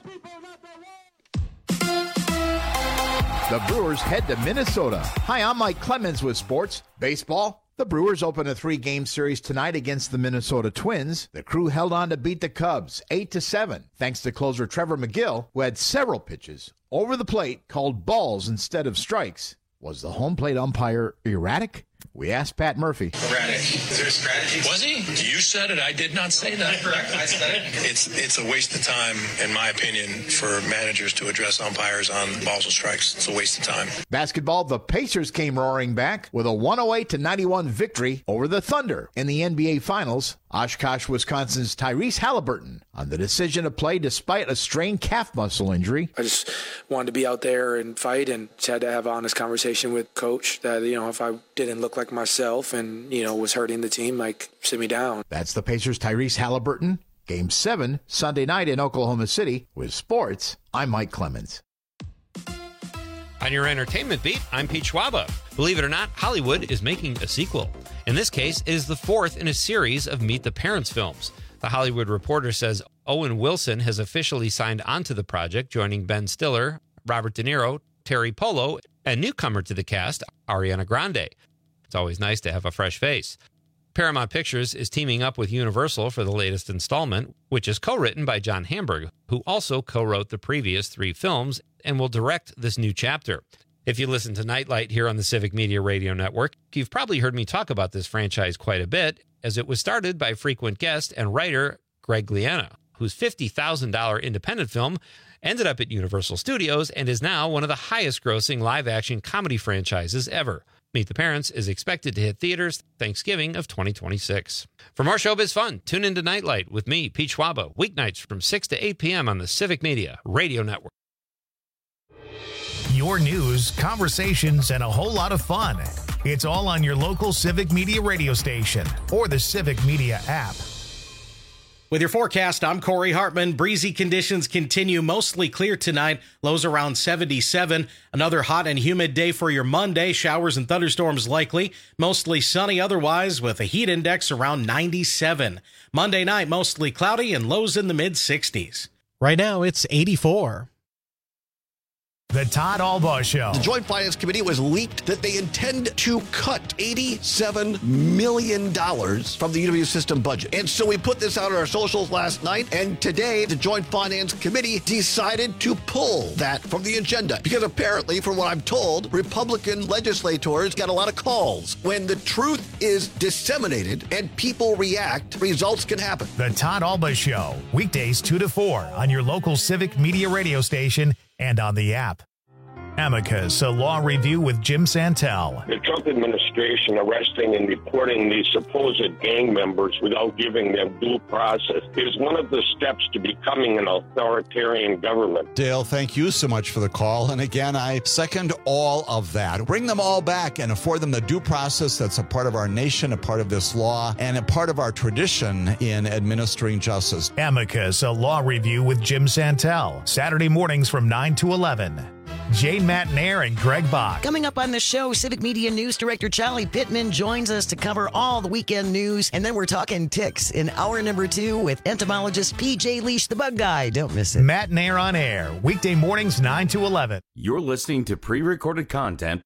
The Brewers head to Minnesota. Hi, I'm Mike Clemens with sports. Baseball. The Brewers open a 3-game series tonight against the Minnesota Twins. The Crew held on to beat the Cubs 8-7, thanks to closer Trevor McGill, who had several pitches over the plate called balls instead of strikes. Was the home plate umpire erratic? We asked Pat Murphy. Erratic. Is there a strategy? Was he? You said it. I did not say that. Correct. I said it. It's a waste of time, in my opinion, for managers to address umpires on balls and strikes. It's a waste of time. Basketball, the Pacers came roaring back with a 108-91 victory over the Thunder in the NBA Finals. Oshkosh, Wisconsin's Tyrese Halliburton on the decision to play despite a strained calf muscle injury. I just wanted to be out there and fight, and just had to have an honest conversation with coach that, if I didn't look like myself and, was hurting the team, sit me down. That's the Pacers' Tyrese Halliburton. Game 7, Sunday night in Oklahoma City. With sports, I'm Mike Clemens. On your entertainment beat, I'm Pete Schwaba. Believe it or not, Hollywood is making a sequel. In this case, it is the fourth in a series of Meet the Parents films. The Hollywood Reporter says Owen Wilson has officially signed onto the project, joining Ben Stiller, Robert De Niro, Terry Polo, and newcomer to the cast, Ariana Grande. It's always nice to have a fresh face. Paramount Pictures is teaming up with Universal for the latest installment, which is co-written by John Hamburg, who also co-wrote the previous 3 films and will direct this new chapter. If you listen to Nightlight here on the Civic Media Radio Network, you've probably heard me talk about this franchise quite a bit, as it was started by frequent guest and writer Greg Gliana, whose $50,000 independent film ended up at Universal Studios and is now one of the highest-grossing live-action comedy franchises ever. Meet the Parents is expected to hit theaters Thanksgiving of 2026. For more showbiz fun, tune into Nightlight with me, Pete Schwaba, weeknights from 6 to 8 p.m. on the Civic Media Radio Network. Your news, conversations, and a whole lot of fun. It's all on your local Civic Media radio station or the Civic Media app. With your forecast, I'm Corey Hartman. Breezy conditions continue, mostly clear tonight. Lows around 77. Another hot and humid day for your Monday. Showers and thunderstorms likely. Mostly sunny otherwise, with a heat index around 97. Monday night, mostly cloudy and lows in the mid-60s. Right now, it's 84. The Todd Albaugh Show. The Joint Finance Committee was leaked that they intend to cut $87 million from the UW system budget. And so we put this out on our socials last night, and today the Joint Finance Committee decided to pull that from the agenda. Because apparently, from what I'm told, Republican legislators got a lot of calls. When the truth is disseminated and people react, results can happen. The Todd Albaugh Show, weekdays 2 to 4 on your local Civic Media radio station and on the app. Amicus, a law review with Jim Santel. The Trump administration arresting and deporting these supposed gang members without giving them due process is one of the steps to becoming an authoritarian government. Dale, thank you so much for the call. And again, I second all of that. Bring them all back and afford them the due process that's a part of our nation, a part of this law, and a part of our tradition in administering justice. Amicus, a law review with Jim Santel. Saturday mornings from 9 to 11. Jane Matnair and Greg Bach. Coming up on the show, Civic Media News Director Charlie Pittman joins us to cover all the weekend news. And then we're talking ticks in hour number 2 with entomologist PJ Leash, the bug guy. Don't miss it. Matnair on air, weekday mornings 9 to 11. You're listening to pre-recorded content.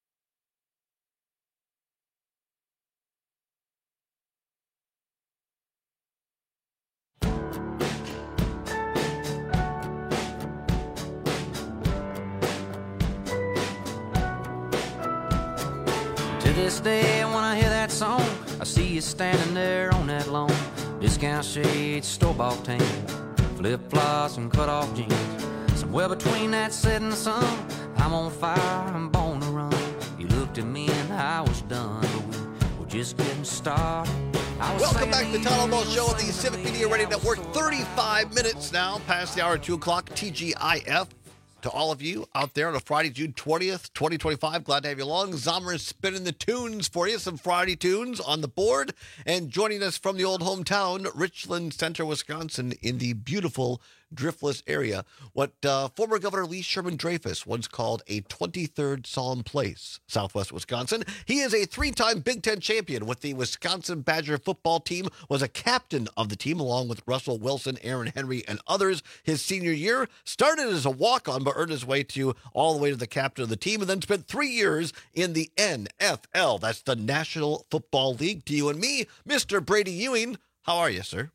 This day when I hear that song, I see you standing there on that lawn. Discount shades, store-bought tan, flip-flops and cut-off jeans. Somewhere between that setting sun, I'm on fire, I'm born to run. You looked at me and I was done, but we were just getting started. Welcome back to the Todd Almost Show on the Civic Media Radio Network. 35 minutes now past the hour of 2 o'clock, TGIF. To all of you out there on a Friday, June 20th, 2025. Glad to have you along. Zomer is spinning the tunes for you. Some Friday tunes on the board. And joining us from the old hometown, Richland Center, Wisconsin, in the beautiful Driftless area, what former Governor Lee Sherman Dreyfus once called a 23rd solemn place, Southwest Wisconsin. He is a 3-time Big Ten champion with the Wisconsin Badger football team, was a captain of the team along with Russell Wilson, Aaron Henry, and others his senior year. Started as a walk-on, but earned his way all the way to the captain of the team, and then spent 3 years in the NFL. That's the National Football League. To you and me, Mr. Brady Ewing. How are you, sir?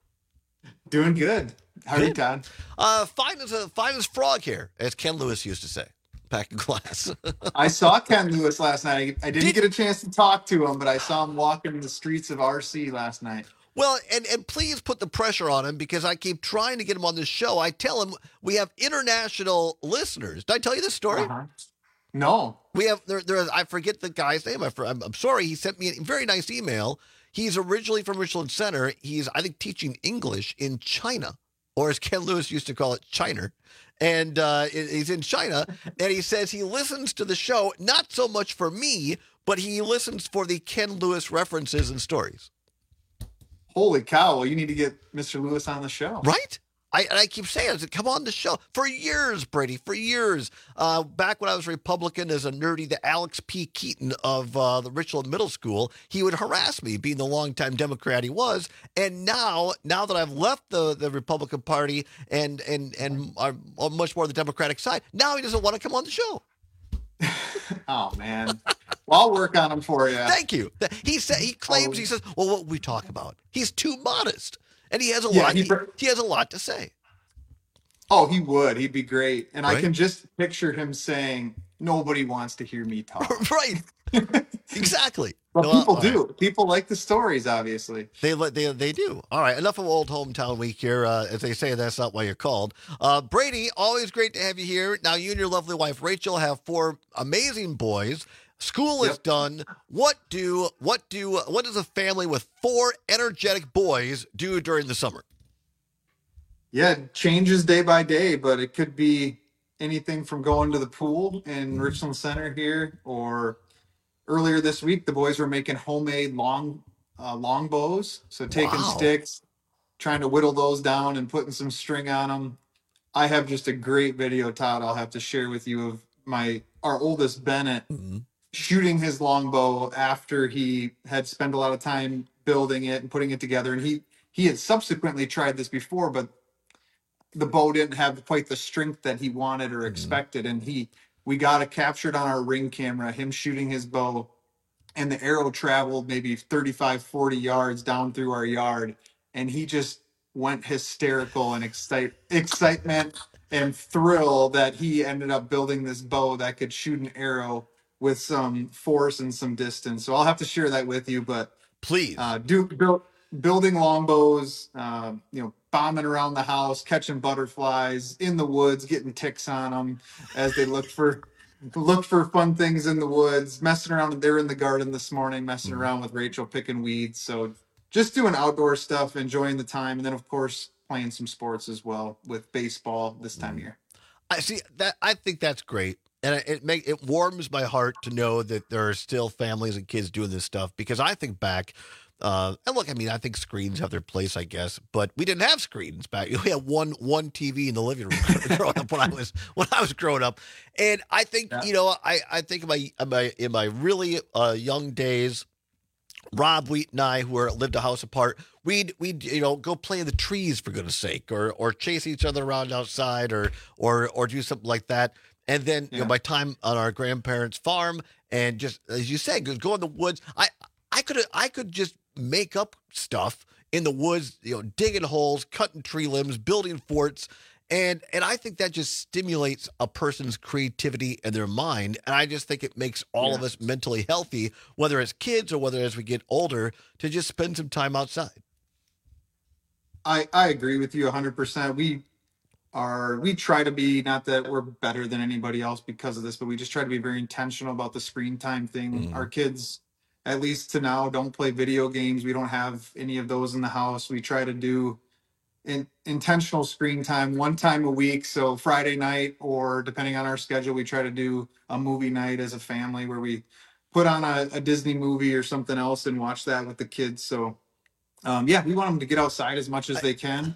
Doing good. How are you, Todd? Fine as frog hair, as Ken Lewis used to say. Back in class. I saw Ken Lewis last night. I didn't get a chance to talk to him, but I saw him walking the streets of RC last night. Well, and please put the pressure on him because I keep trying to get him on this show. I tell him we have international listeners. Did I tell you this story? Uh-huh. No. We have there. I forget the guy's name. I'm sorry. He sent me a very nice email. He's originally from Richland Center. He's, I think, teaching English in China, or as Ken Lewis used to call it, China. And he's in China, and he says he listens to the show, not so much for me, but he listens for the Ken Lewis references and stories. Holy cow. Well, you need to get Mr. Lewis on the show. Right? I keep saying, I said, come on the show. For years, Brady, for years. Back when I was Republican as a nerdy, the Alex P. Keaton of the Richland Middle School, he would harass me, being the longtime Democrat he was. And now that I've left the Republican Party and I'm much more on the Democratic side, now he doesn't want to come on the show. Oh, man. Well, I'll work on him for you. Thank you. He claims, he says, well, what we talk about? He's too modest. And he has a lot. He has a lot to say. Oh, he would. He'd be great. And right? I can just picture him saying, "Nobody wants to hear me talk." Right. Exactly. But people do. People like the stories. Obviously, they do. All right. Enough of Old Hometown Week here. As they say, that's not why you're called. Brady, always great to have you here. Now, you and your lovely wife Rachel have 4 amazing boys. School is done. What does a family with 4 energetic boys do during the summer? Yeah, it changes day by day, but it could be anything from going to the pool in Richland Center here, or earlier this week, the boys were making homemade long bows. So taking sticks, trying to whittle those down and putting some string on them. I have just a great video, Todd, I'll have to share with you of our oldest Bennett shooting his longbow after he had spent a lot of time building it and putting it together. And he had subsequently tried this before, but the bow didn't have quite the strength that he wanted or expected. And we got it captured on our Ring camera, him shooting his bow, and the arrow traveled maybe 35, 40 yards down through our yard. And he just went hysterical and excitement and thrill that he ended up building this bow that could shoot an arrow with some force and some distance. So I'll have to share that with you, but please building longbows, bombing around the house, catching butterflies in the woods, getting ticks on them as they look for look for fun things in the woods, messing around. They were in the garden this morning, messing around with Rachel, picking weeds. So just doing outdoor stuff, enjoying the time. And then, of course, playing some sports as well with baseball this time of year. I see that. I think that's great. And it warms my heart to know that there are still families and kids doing this stuff, because I think back, and look, I mean, I think screens have their place, I guess, but we didn't have screens back. We had one TV in the living room growing up when I was growing up. And I think, I think in my really young days, Rob Wheat and I, who lived a house apart, we'd go play in the trees, for goodness sake, or chase each other around outside, or do something like that. And then, my time on our grandparents' farm, and just, as you said, go in the woods. I could just make up stuff in the woods, digging holes, cutting tree limbs, building forts. And I think that just stimulates a person's creativity and their mind. And I just think it makes all of us mentally healthy, whether it's kids or whether as we get older, to just spend some time outside. I agree with you 100%. We try to be, not that we're better than anybody else because of this, but we just try to be very intentional about the screen time thing. Our kids, at least to now, don't play video games. We don't have any of those in the house. We try to do intentional screen time one time a week. So Friday night, or depending on our schedule, we try to do a movie night as a family where we put on a Disney movie or something else and watch that with the kids. So we want them to get outside as much as they can.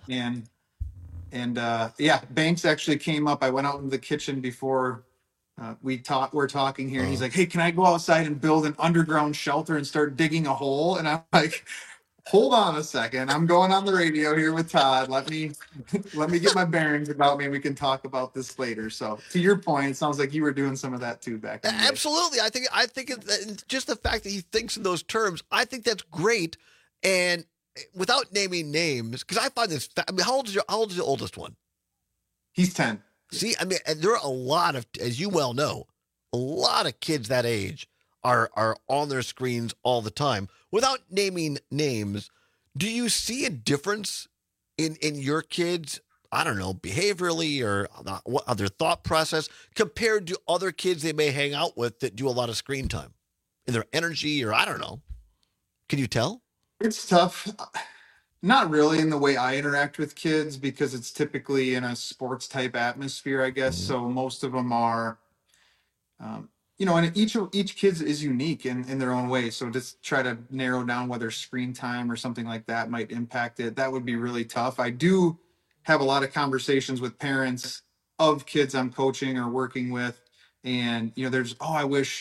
And Banks actually came up. I went out in the kitchen before we're talking here, and he's like, "Hey, can I go outside and build an underground shelter and start digging a hole?" And I'm like, "Hold on a second. I'm going on the radio here with Todd. Let me get my bearings about me, and we can talk about this later." So to your point, it sounds like you were doing some of that too back in the day. Absolutely. I think it's just the fact that he thinks in those terms, I think that's great. And without naming names, because I find this, how old is the oldest one? He's 10. See, I mean, and there are a lot of, as you well know, a lot of kids that age are on their screens all the time. Without naming names, do you see a difference in your kids, I don't know, behaviorally or their thought process compared to other kids they may hang out with that do a lot of screen time? In their energy, or I don't know. Can you tell? It's tough. Not really in the way I interact with kids, because it's typically in a sports type atmosphere, I guess. So most of them are, and each kid is unique in their own way. So just try to narrow down whether screen time or something like that might impact it. That would be really tough. I do have a lot of conversations with parents of kids I'm coaching or working with. And, I wish,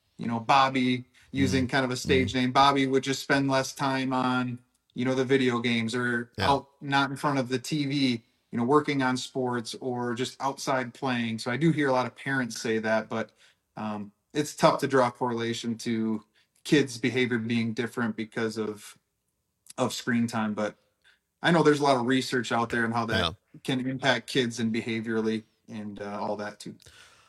Bobby, using kind of a stage name, Bobby would just spend less time on, the video games, or out, not in front of the TV, working on sports, or just outside playing. So I do hear a lot of parents say that, but it's tough to draw a correlation to kids' behavior being different because of screen time. But I know there's a lot of research out there on how that can impact kids and behaviorally and all that too.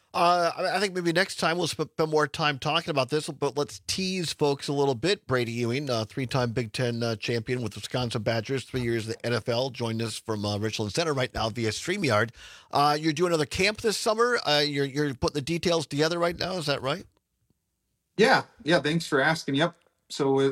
I think maybe next time we'll spend more time talking about this, but let's tease folks a little bit. Brady Ewing, three-time Big Ten champion with Wisconsin Badgers, 3 years in the NFL, joined us from Richland Center right now via StreamYard. You're doing another camp this summer. You're putting the details together right now. Is that right? Yeah. Thanks for asking. Yep. So,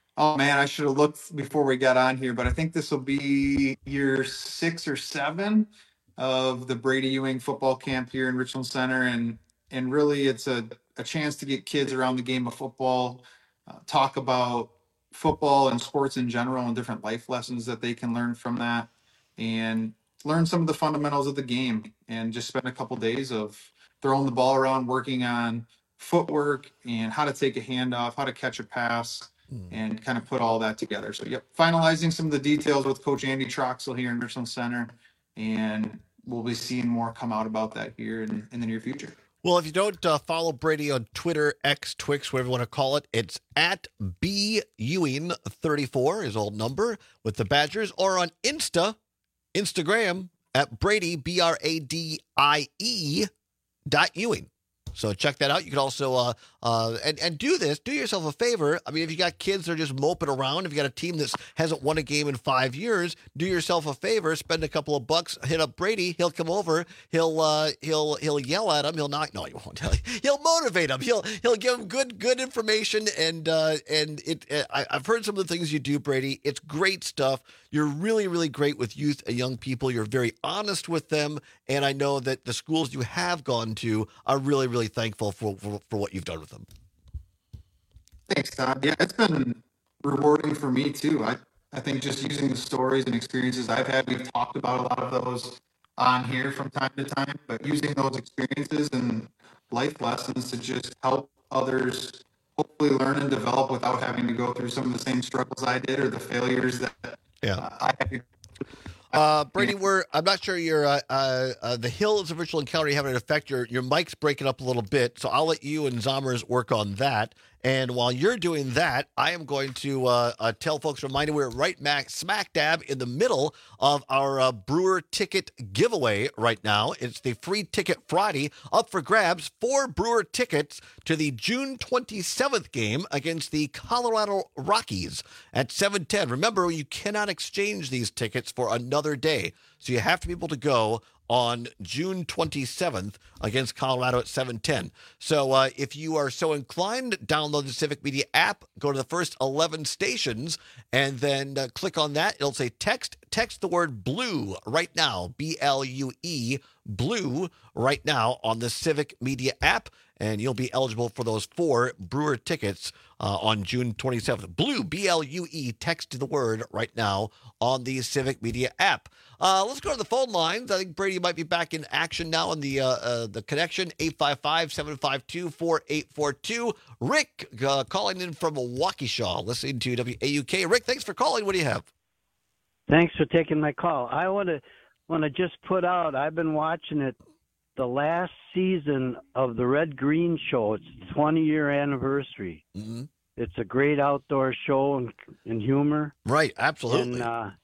I should have looked before we got on here, but I think this will be year 6 or 7 of the Brady Ewing football camp here in Richland Center. And really it's a chance to get kids around the game of football, talk about football and sports in general and different life lessons that they can learn from that, and learn some of the fundamentals of the game, and just spend a couple days of throwing the ball around, working on footwork and how to take a handoff, how to catch a pass, and kind of put all that together. So finalizing some of the details with Coach Andy Troxel here in Richland Center, and we'll be seeing more come out about that here in the near future. Well, if you don't follow Brady on Twitter, X, Twix, whatever you want to call it, it's at BEwing34, his old number, with the Badgers, or on Instagram at Brady, BRADIE.Ewing. So check that out. You can also and do this. Do yourself a favor. I mean, if you got kids that are just moping around, if you got a team that hasn't won a game in 5 years, do yourself a favor. Spend a couple of bucks. Hit up Brady. He'll come over. He'll yell at him. He'll not. No, he won't. He'll motivate him. He'll give him good information. And I've heard some of the things you do, Brady. It's great stuff. You're really, really great with youth and young people. You're very honest with them. And I know that the schools you have gone to are really, really thankful for what you've done with them. Thanks, Todd. Yeah, it's been rewarding for me too. I think just using the stories and experiences I've had, we've talked about a lot of those on here from time to time, but using those experiences and life lessons to just help others hopefully learn and develop without having to go through some of the same struggles I did or the failures that I had to. Brady, I'm not sure the Hill is a virtual encounter. You having an effect. Your mic's breaking up a little bit, so I'll let you and Zommers work on that. And while you're doing that, I am going to tell folks, remind you, we're right smack dab in the middle of our Brewer ticket giveaway right now. It's the Free Ticket Friday, up for grabs. 4 Brewer tickets to the June 27th game against the Colorado Rockies at 7:10. Remember, you cannot exchange these tickets for another day, so you have to be able to go on June 27th against Colorado at 7:10. So if you are so inclined, download the Civic Media app, go to the first 11 stations, and then click on that. It'll say text the word BLUE right now, BLUE, BLUE right now on the Civic Media app, and you'll be eligible for those 4 Brewer tickets on June 27th. BLUE, BLUE, text the word right now on the Civic Media app. Let's go to the phone lines. I think Brady might be back in action now on the connection, 855-752-4842. Rick calling in from Waukesha, listening to WAUK. Rick, thanks for calling. What do you have? Thanks for taking my call. I want to just put out, I've been watching it, the last season of the Red Green Show. It's the 20-year anniversary. Mm-hmm. It's a great outdoor show and humor. Right, absolutely.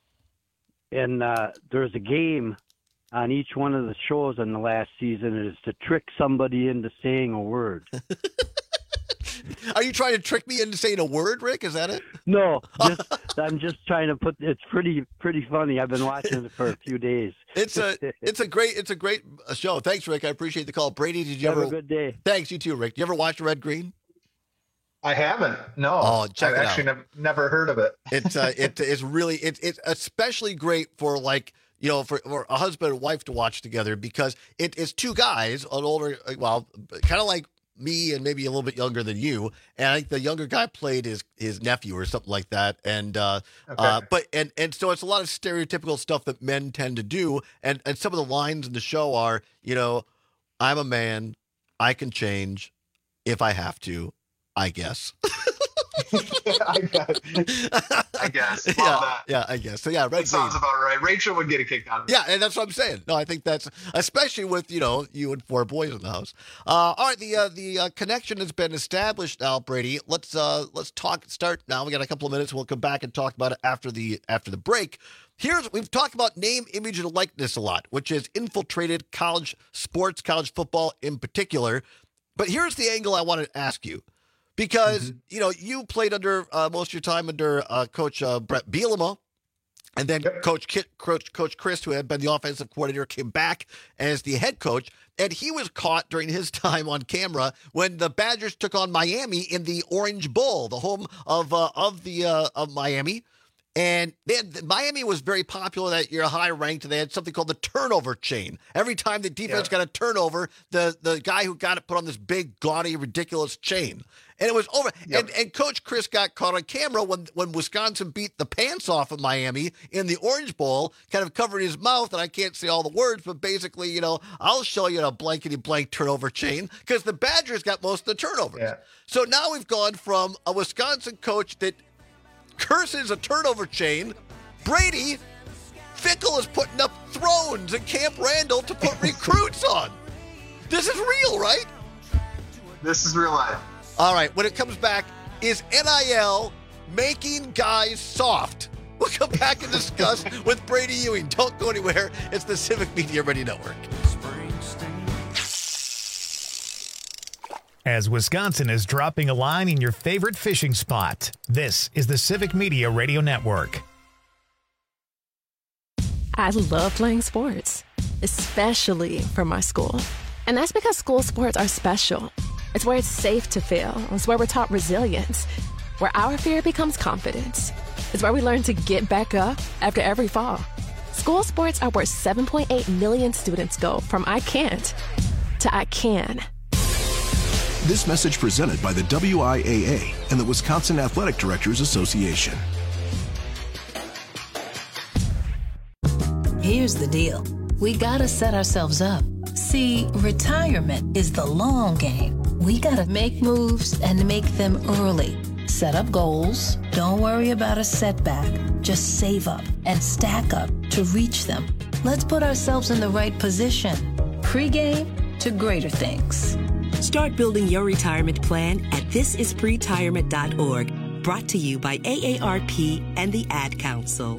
And there's a game on each one of the shows in the last season. It is to trick somebody into saying a word. Are you trying to trick me into saying a word, Rick? Is that it? No, I'm just trying to put. It's pretty funny. I've been watching it for a few days. It's a great show. Thanks, Rick. I appreciate the call. Brady, did you ever? Have a good day. Thanks, you too, Rick. Did you ever watch Red Green? I haven't. No. Oh, check it out. I've actually never heard of it. It's really it's especially great for for a husband and wife to watch together, because it's 2 guys, an older, well, kind of like me and maybe a little bit younger than you, and I think the younger guy played his nephew or something like that, and so it's a lot of stereotypical stuff that men tend to do, and some of the lines in the show are, I'm a man, I can change if I have to, I guess. I guess. Yeah, I guess. So yeah, that sounds about right. Rachel would get a kick out of it. Yeah, and that's what I'm saying. No, I think that's, especially with you and 4 boys in the house. All right, the connection has been established now, Brady. Let's start now. We got a couple of minutes. We'll come back and talk about it after the break. We've talked about name, image, and likeness a lot, which has infiltrated college sports, college football in particular. But here's the angle I wanted to ask you. Because, you played under most of your time under Coach Brett Bielema, and then Coach Chris, who had been the offensive coordinator, came back as the head coach, and he was caught during his time on camera when the Badgers took on Miami in the Orange Bowl, the home of Miami. And Miami was very popular that year, high ranked, and they had something called the turnover chain. Every time the defense got a turnover, the guy who got it put on this big, gaudy, ridiculous chain. And it was over. Yep. And Coach Chris got caught on camera when Wisconsin beat the pants off of Miami in the Orange Bowl, kind of covering his mouth, and I can't say all the words, but basically, I'll show you a blankety-blank turnover chain, because the Badgers got most of the turnovers. Yeah. So now we've gone from a Wisconsin coach that curses a turnover chain. Brady Fickle is putting up thrones at Camp Randall to put recruits on. This is real, right? This is real life. All right, when it comes back, is NIL making guys soft? We'll come back and discuss with Brady Ewing. Don't go anywhere. It's the Civic Media Radio Network. as Wisconsin is dropping a line in your favorite fishing spot. This is the Civic Media Radio Network. I love playing sports, especially for my school. And that's because school sports are special. It's where it's safe to fail. It's where we're taught resilience, where our fear becomes confidence. It's where we learn to get back up after every fall. School sports are where 7.8 million students go from I can't to I can. This message presented by the WIAA and the Wisconsin Athletic Directors Association. Here's the deal. We gotta set ourselves up. See, retirement is the long game. We gotta make moves and make them early. Set up goals. Don't worry about a setback. Just save up and stack up to reach them. Let's put ourselves in the right position. Pre-game to greater things. Start building your retirement plan at thisispretirement.org. Brought to you by AARP and the Ad Council.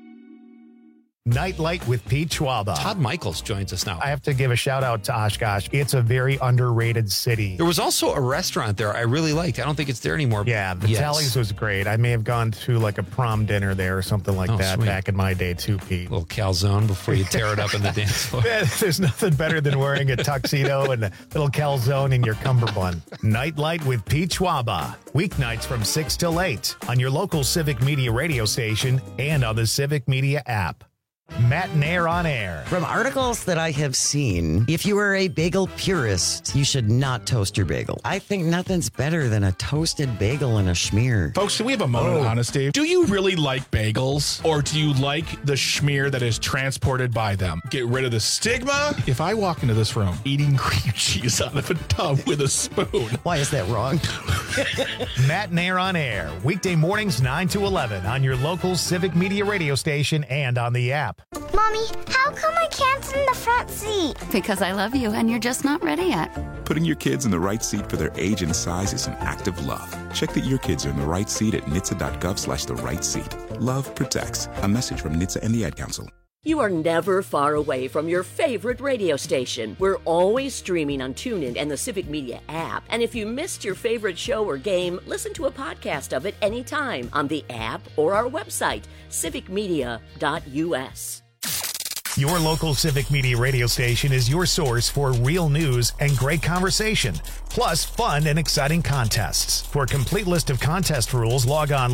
Nightlight with Pete Schwaba. Todd Michaels joins us now. I have to give a shout out to Oshkosh. It's a very underrated city. There was also a restaurant there I really liked. I don't think it's there anymore. Yeah, the Tallies was great. I may have gone to like a prom dinner there or something like that sweet. Back in my day too, Pete. A little calzone before you tear it up in the dance floor. There's nothing better than wearing a tuxedo and a little calzone in your cummerbund. Nightlight with Pete Schwaba. Weeknights from 6 till 8 on your local Civic Media radio station and on the Civic Media app. Matt Nair on air. From articles that I have seen, if you are a bagel purist, you should not toast your bagel. I think nothing's better than a toasted bagel and a schmear. Folks, can we have a moment of honesty? Do you really like bagels, or do you like the schmear that is transported by them? Get rid of the stigma. If I walk into this room eating cream cheese out of a tub with a spoon. Why is that wrong? Matt Nair on air. Weekday mornings 9 to 11 on your local Civic Media radio station and on the app. Mommy, how come I can't sit in the front seat? Because I love you and you're just not ready yet. Putting your kids in the right seat for their age and size is an act of love. Check that your kids are in the right seat at NHTSA.gov/the right seat. Love protects. A message from NHTSA and the Ad Council. You are never far away from your favorite radio station. We're always streaming on TuneIn and the Civic Media app. And if you missed your favorite show or game, listen to a podcast of it anytime on the app or our website, civicmedia.us. Your local Civic Media radio station is your source for real news and great conversation, plus fun and exciting contests. For a complete list of contest rules, log on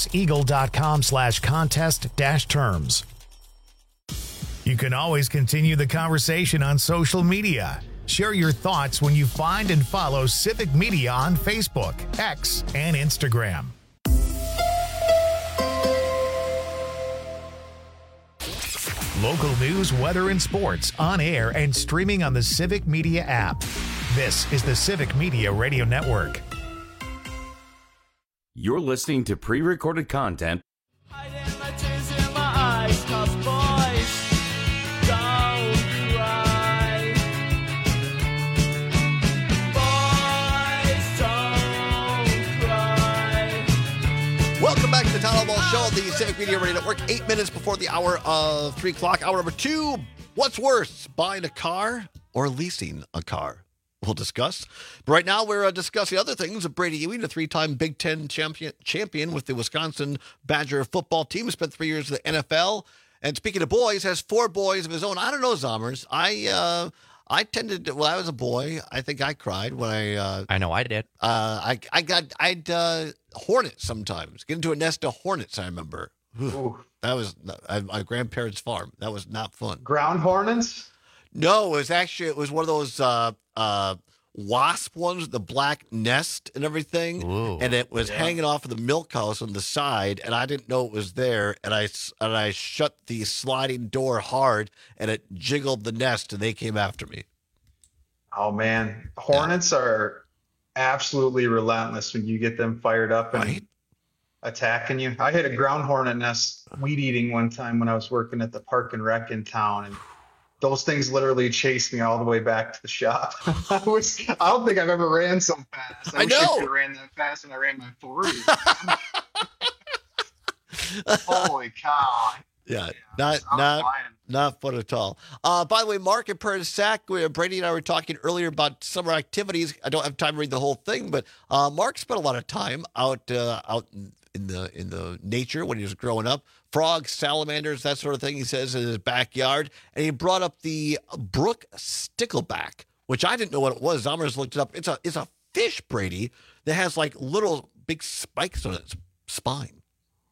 lacrosseeagle.com/contest-terms. You can always continue the conversation on social media. Share your thoughts when you find and follow Civic Media on Facebook, X, and Instagram. Local news, weather, and sports on air and streaming on the Civic Media app. This is the Civic Media Radio Network. You're listening to pre-recorded content. Welcome back to the Town Hall Show, the Civic Media Radio Network. 8 minutes before the hour of 3 o'clock. Hour number 2. What's worse, buying a car or leasing a car? We'll discuss. But right now, we're discussing other things. Brady Ewing, a 3-time Big Ten champion with the Wisconsin Badger football team, spent 3 years in the NFL. And speaking of boys, has 4 boys of his own. I don't know, Zommers. I tended to, when I was a boy, I think I cried when I know I did. I'd hornets sometimes. Get into a nest of hornets, I remember. That was my grandparents' farm. That was not fun. Ground hornets? No, it was one of those wasp ones with the black nest and everything. Ooh, and it was hanging off of the milk house on the side, and I didn't know it was there. And I shut the sliding door hard, and it jiggled the nest, and they came after me. Oh man, hornets are absolutely relentless when you get them fired up and attacking you. I hit a ground hornet nest weed eating one time when I was working at the Park and Rec in town, and those things literally chased me all the way back to the shop. I don't think I've ever ran so fast. I wish I could have ran that fast when I ran my 40. Holy cow. Yeah, Not fun at all. By the way, Mark and Prairie Sac, Brady and I were talking earlier about summer activities. I don't have time to read the whole thing, but Mark spent a lot of time out in the nature when he was growing up. Frogs, salamanders, that sort of thing, he says, in his backyard. And he brought up the brook stickleback, which I didn't know what it was. Zomers looked it up. It's a fish, Brady, that has like little big spikes on its spine.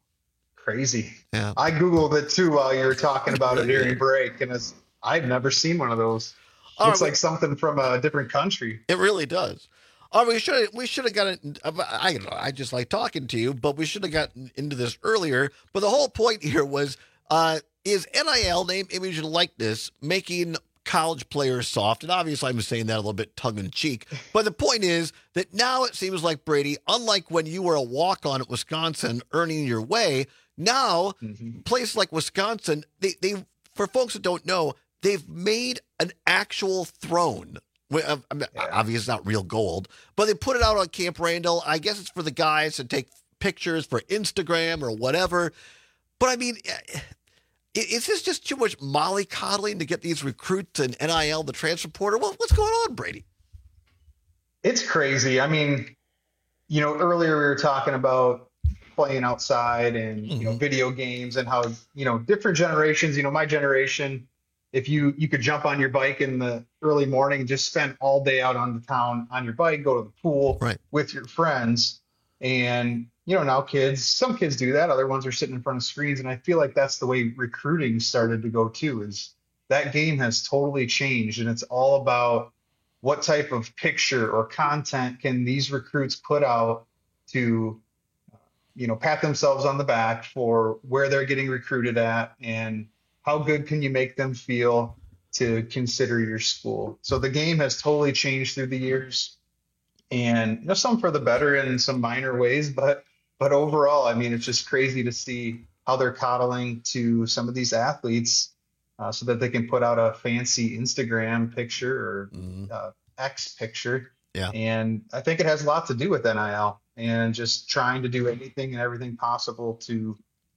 Crazy. Yeah. I Googled it too while you were talking about it during break, and I've never seen one of those. Looks like something from a different country. It really does. Oh, we should have gotten. I don't know. I just like talking to you, but we should have gotten into this earlier. But the whole point here was, is NIL, name, image, and likeness, making college players soft? And obviously, I'm saying that a little bit tongue in cheek. But the point is that now it seems like, Brady, unlike when you were a walk-on at Wisconsin earning your way, now places like Wisconsin, they for folks that don't know, they've made an actual throne. Obviously, it's not real gold, but they put it out on Camp Randall. I guess it's for the guys to take pictures for Instagram or whatever. But I mean, is this just too much mollycoddling to get these recruits and NIL, the transfer portal? What's going on, Brady? It's crazy. I mean, earlier we were talking about playing outside and, video games and how, different generations, my generation, if you could jump on your bike in the early morning and just spend all day out on the town on your bike, go to the pool with your friends. And, now some kids do that. Other ones are sitting in front of screens. And I feel like that's the way recruiting started to go too, is that game has totally changed. And it's all about what type of picture or content can these recruits put out to, pat themselves on the back for where they're getting recruited at, and how good can you make them feel to consider your school? So the game has totally changed through the years, and some for the better in some minor ways, but overall, I mean, it's just crazy to see how they're coddling to some of these athletes so that they can put out a fancy Instagram picture or X picture. Yeah. And I think it has a lot to do with NIL and just trying to do anything and everything possible to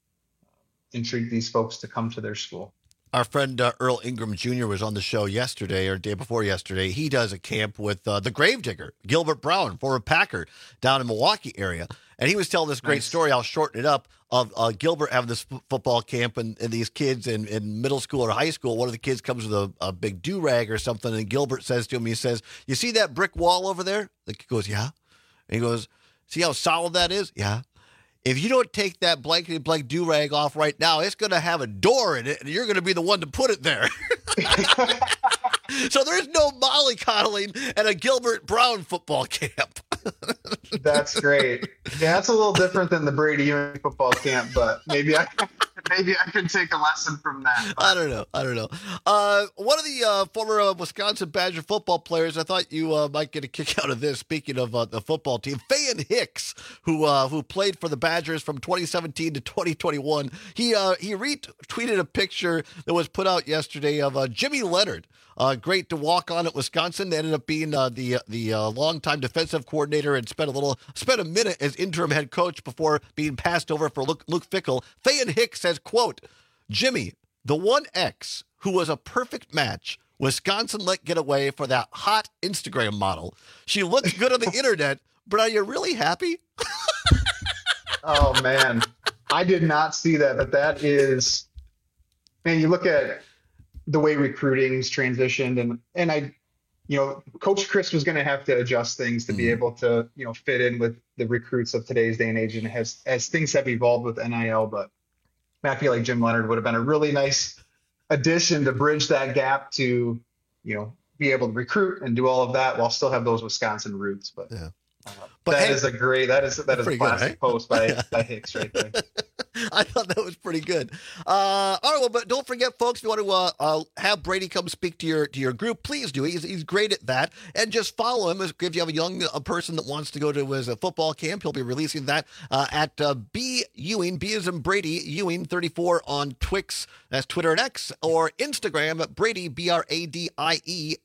intrigue these folks to come to their school. Our friend Earl Ingram Jr. was on the show yesterday or day before yesterday. He does a camp with the Gravedigger, Gilbert Brown, former Packer, down in Milwaukee area. And he was telling this great story, I'll shorten it up, of Gilbert having this football camp and these kids in middle school or high school. One of the kids comes with a big do-rag or something, and Gilbert says to him, he says, "You see that brick wall over there?" The kid goes, "Yeah." And he goes, "See how solid that is?" "Yeah." "If you don't take that blankety blank do-rag off right now, it's going to have a door in it, and you're going to be the one to put it there." So there's no mollycoddling at a Gilbert Brown football camp. That's great. Yeah, that's a little different than the Brady Ewing football camp, but maybe I can take a lesson from that. But. I don't know. One of the former Wisconsin Badger football players, I thought you might get a kick out of this. Speaking of the football team, Fayan Hicks, who played for the Badgers from 2017 to 2021, he retweeted a picture that was put out yesterday of Jimmy Leonard. Great to walk on at Wisconsin. Ended up being the longtime defensive coordinator and spent a minute as interim head coach before being passed over for Luke Fickell. Fayan Hicks says, quote, "Jimmy, the one X who was a perfect match. Wisconsin let get away for that hot Instagram model. She looks good on the internet, but are you really happy?" Oh, man. I did not see that, but that is, man, you look at the way recruiting's transitioned and I, Coach Chris was going to have to adjust things to be able to, fit in with the recruits of today's day and age. And as things have evolved with NIL, but I feel like Jim Leonard would have been a really nice addition to bridge that gap to, be able to recruit and do all of that while still have those Wisconsin roots. But yeah. But that is a classic good, post by Hicks right there. I thought that was pretty good. All right, well, but don't forget, folks, if you want to have Brady come speak to your group, please do. He's great at that. And just follow him. If you have a young person that wants to go to his football camp, he'll be releasing that at B Ewing, B as in Brady, Ewing 34 on Twix, that's Twitter and X, or Instagram at Brady,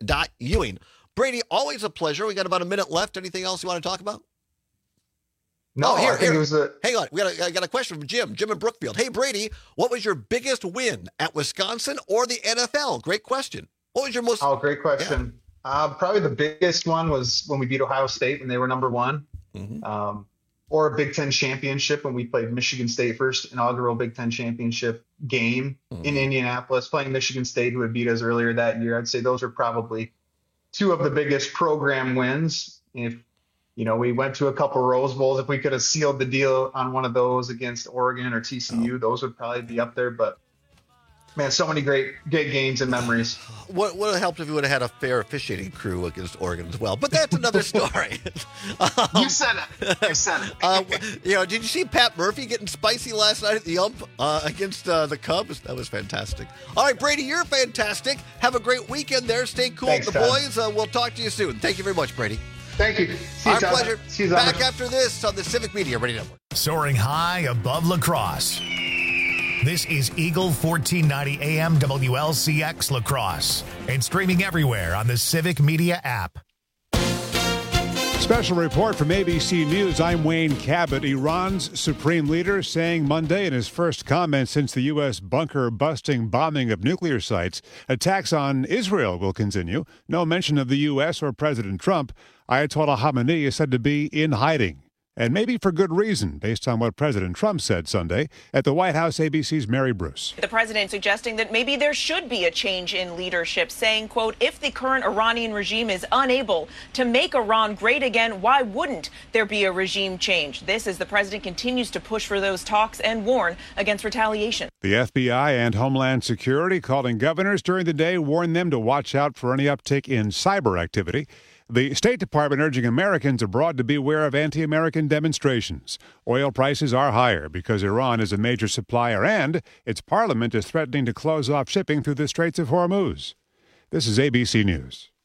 BRADIE.Ewing. Brady, always a pleasure. We got about a minute left. Anything else you want to talk about? No, here. It was hang on. I got a question from Jim. Jim in Brookfield. Hey, Brady, what was your biggest win at Wisconsin or the NFL? Great question. What was your most? Oh, great question. Yeah. Probably the biggest one was when we beat Ohio State when they were number one. Mm-hmm. Or a Big Ten championship when we played Michigan State, first inaugural Big Ten championship game in Indianapolis, playing Michigan State, who had beat us earlier that year. I'd say those are probably two of the biggest program wins. If we went to a couple Rose Bowls, if we could have sealed the deal on one of those against Oregon or TCU, those would probably be up there. But man, so many great games and memeries. What would have helped if we would have had a fair officiating crew against Oregon as well? But that's another story. You said it. Did you see Pat Murphy getting spicy last night at the ump against the Cubs? That was fantastic. All right, Brady, you're fantastic. Have a great weekend there. Stay cool with the boys. We'll talk to you soon. Thank you very much, Brady. Thank you. Our pleasure. Back after this on the Civic Media Radio Network. Soaring high above La Crosse. This is Eagle 1490 AM WLCX La Crosse and streaming everywhere on the Civic Media app. Special report from ABC News. I'm Wayne Cabot. Iran's supreme leader saying Monday in his first comment since the U.S. bunker-busting bombing of nuclear sites, attacks on Israel will continue. No mention of the U.S. or President Trump. Ayatollah Khamenei is said to be in hiding. And maybe for good reason, based on what President Trump said Sunday at the White House. ABC's Mary Bruce. The president suggesting that maybe there should be a change in leadership, saying, quote, if the current Iranian regime is unable to make Iran great again, why wouldn't there be a regime change? This as the president continues to push for those talks and warn against retaliation. The FBI and Homeland Security calling governors during the day, warn them to watch out for any uptick in cyber activity. The State Department urging Americans abroad to beware of anti-American demonstrations. Oil prices are higher because Iran is a major supplier and its parliament is threatening to close off shipping through the Straits of Hormuz. This is ABC News.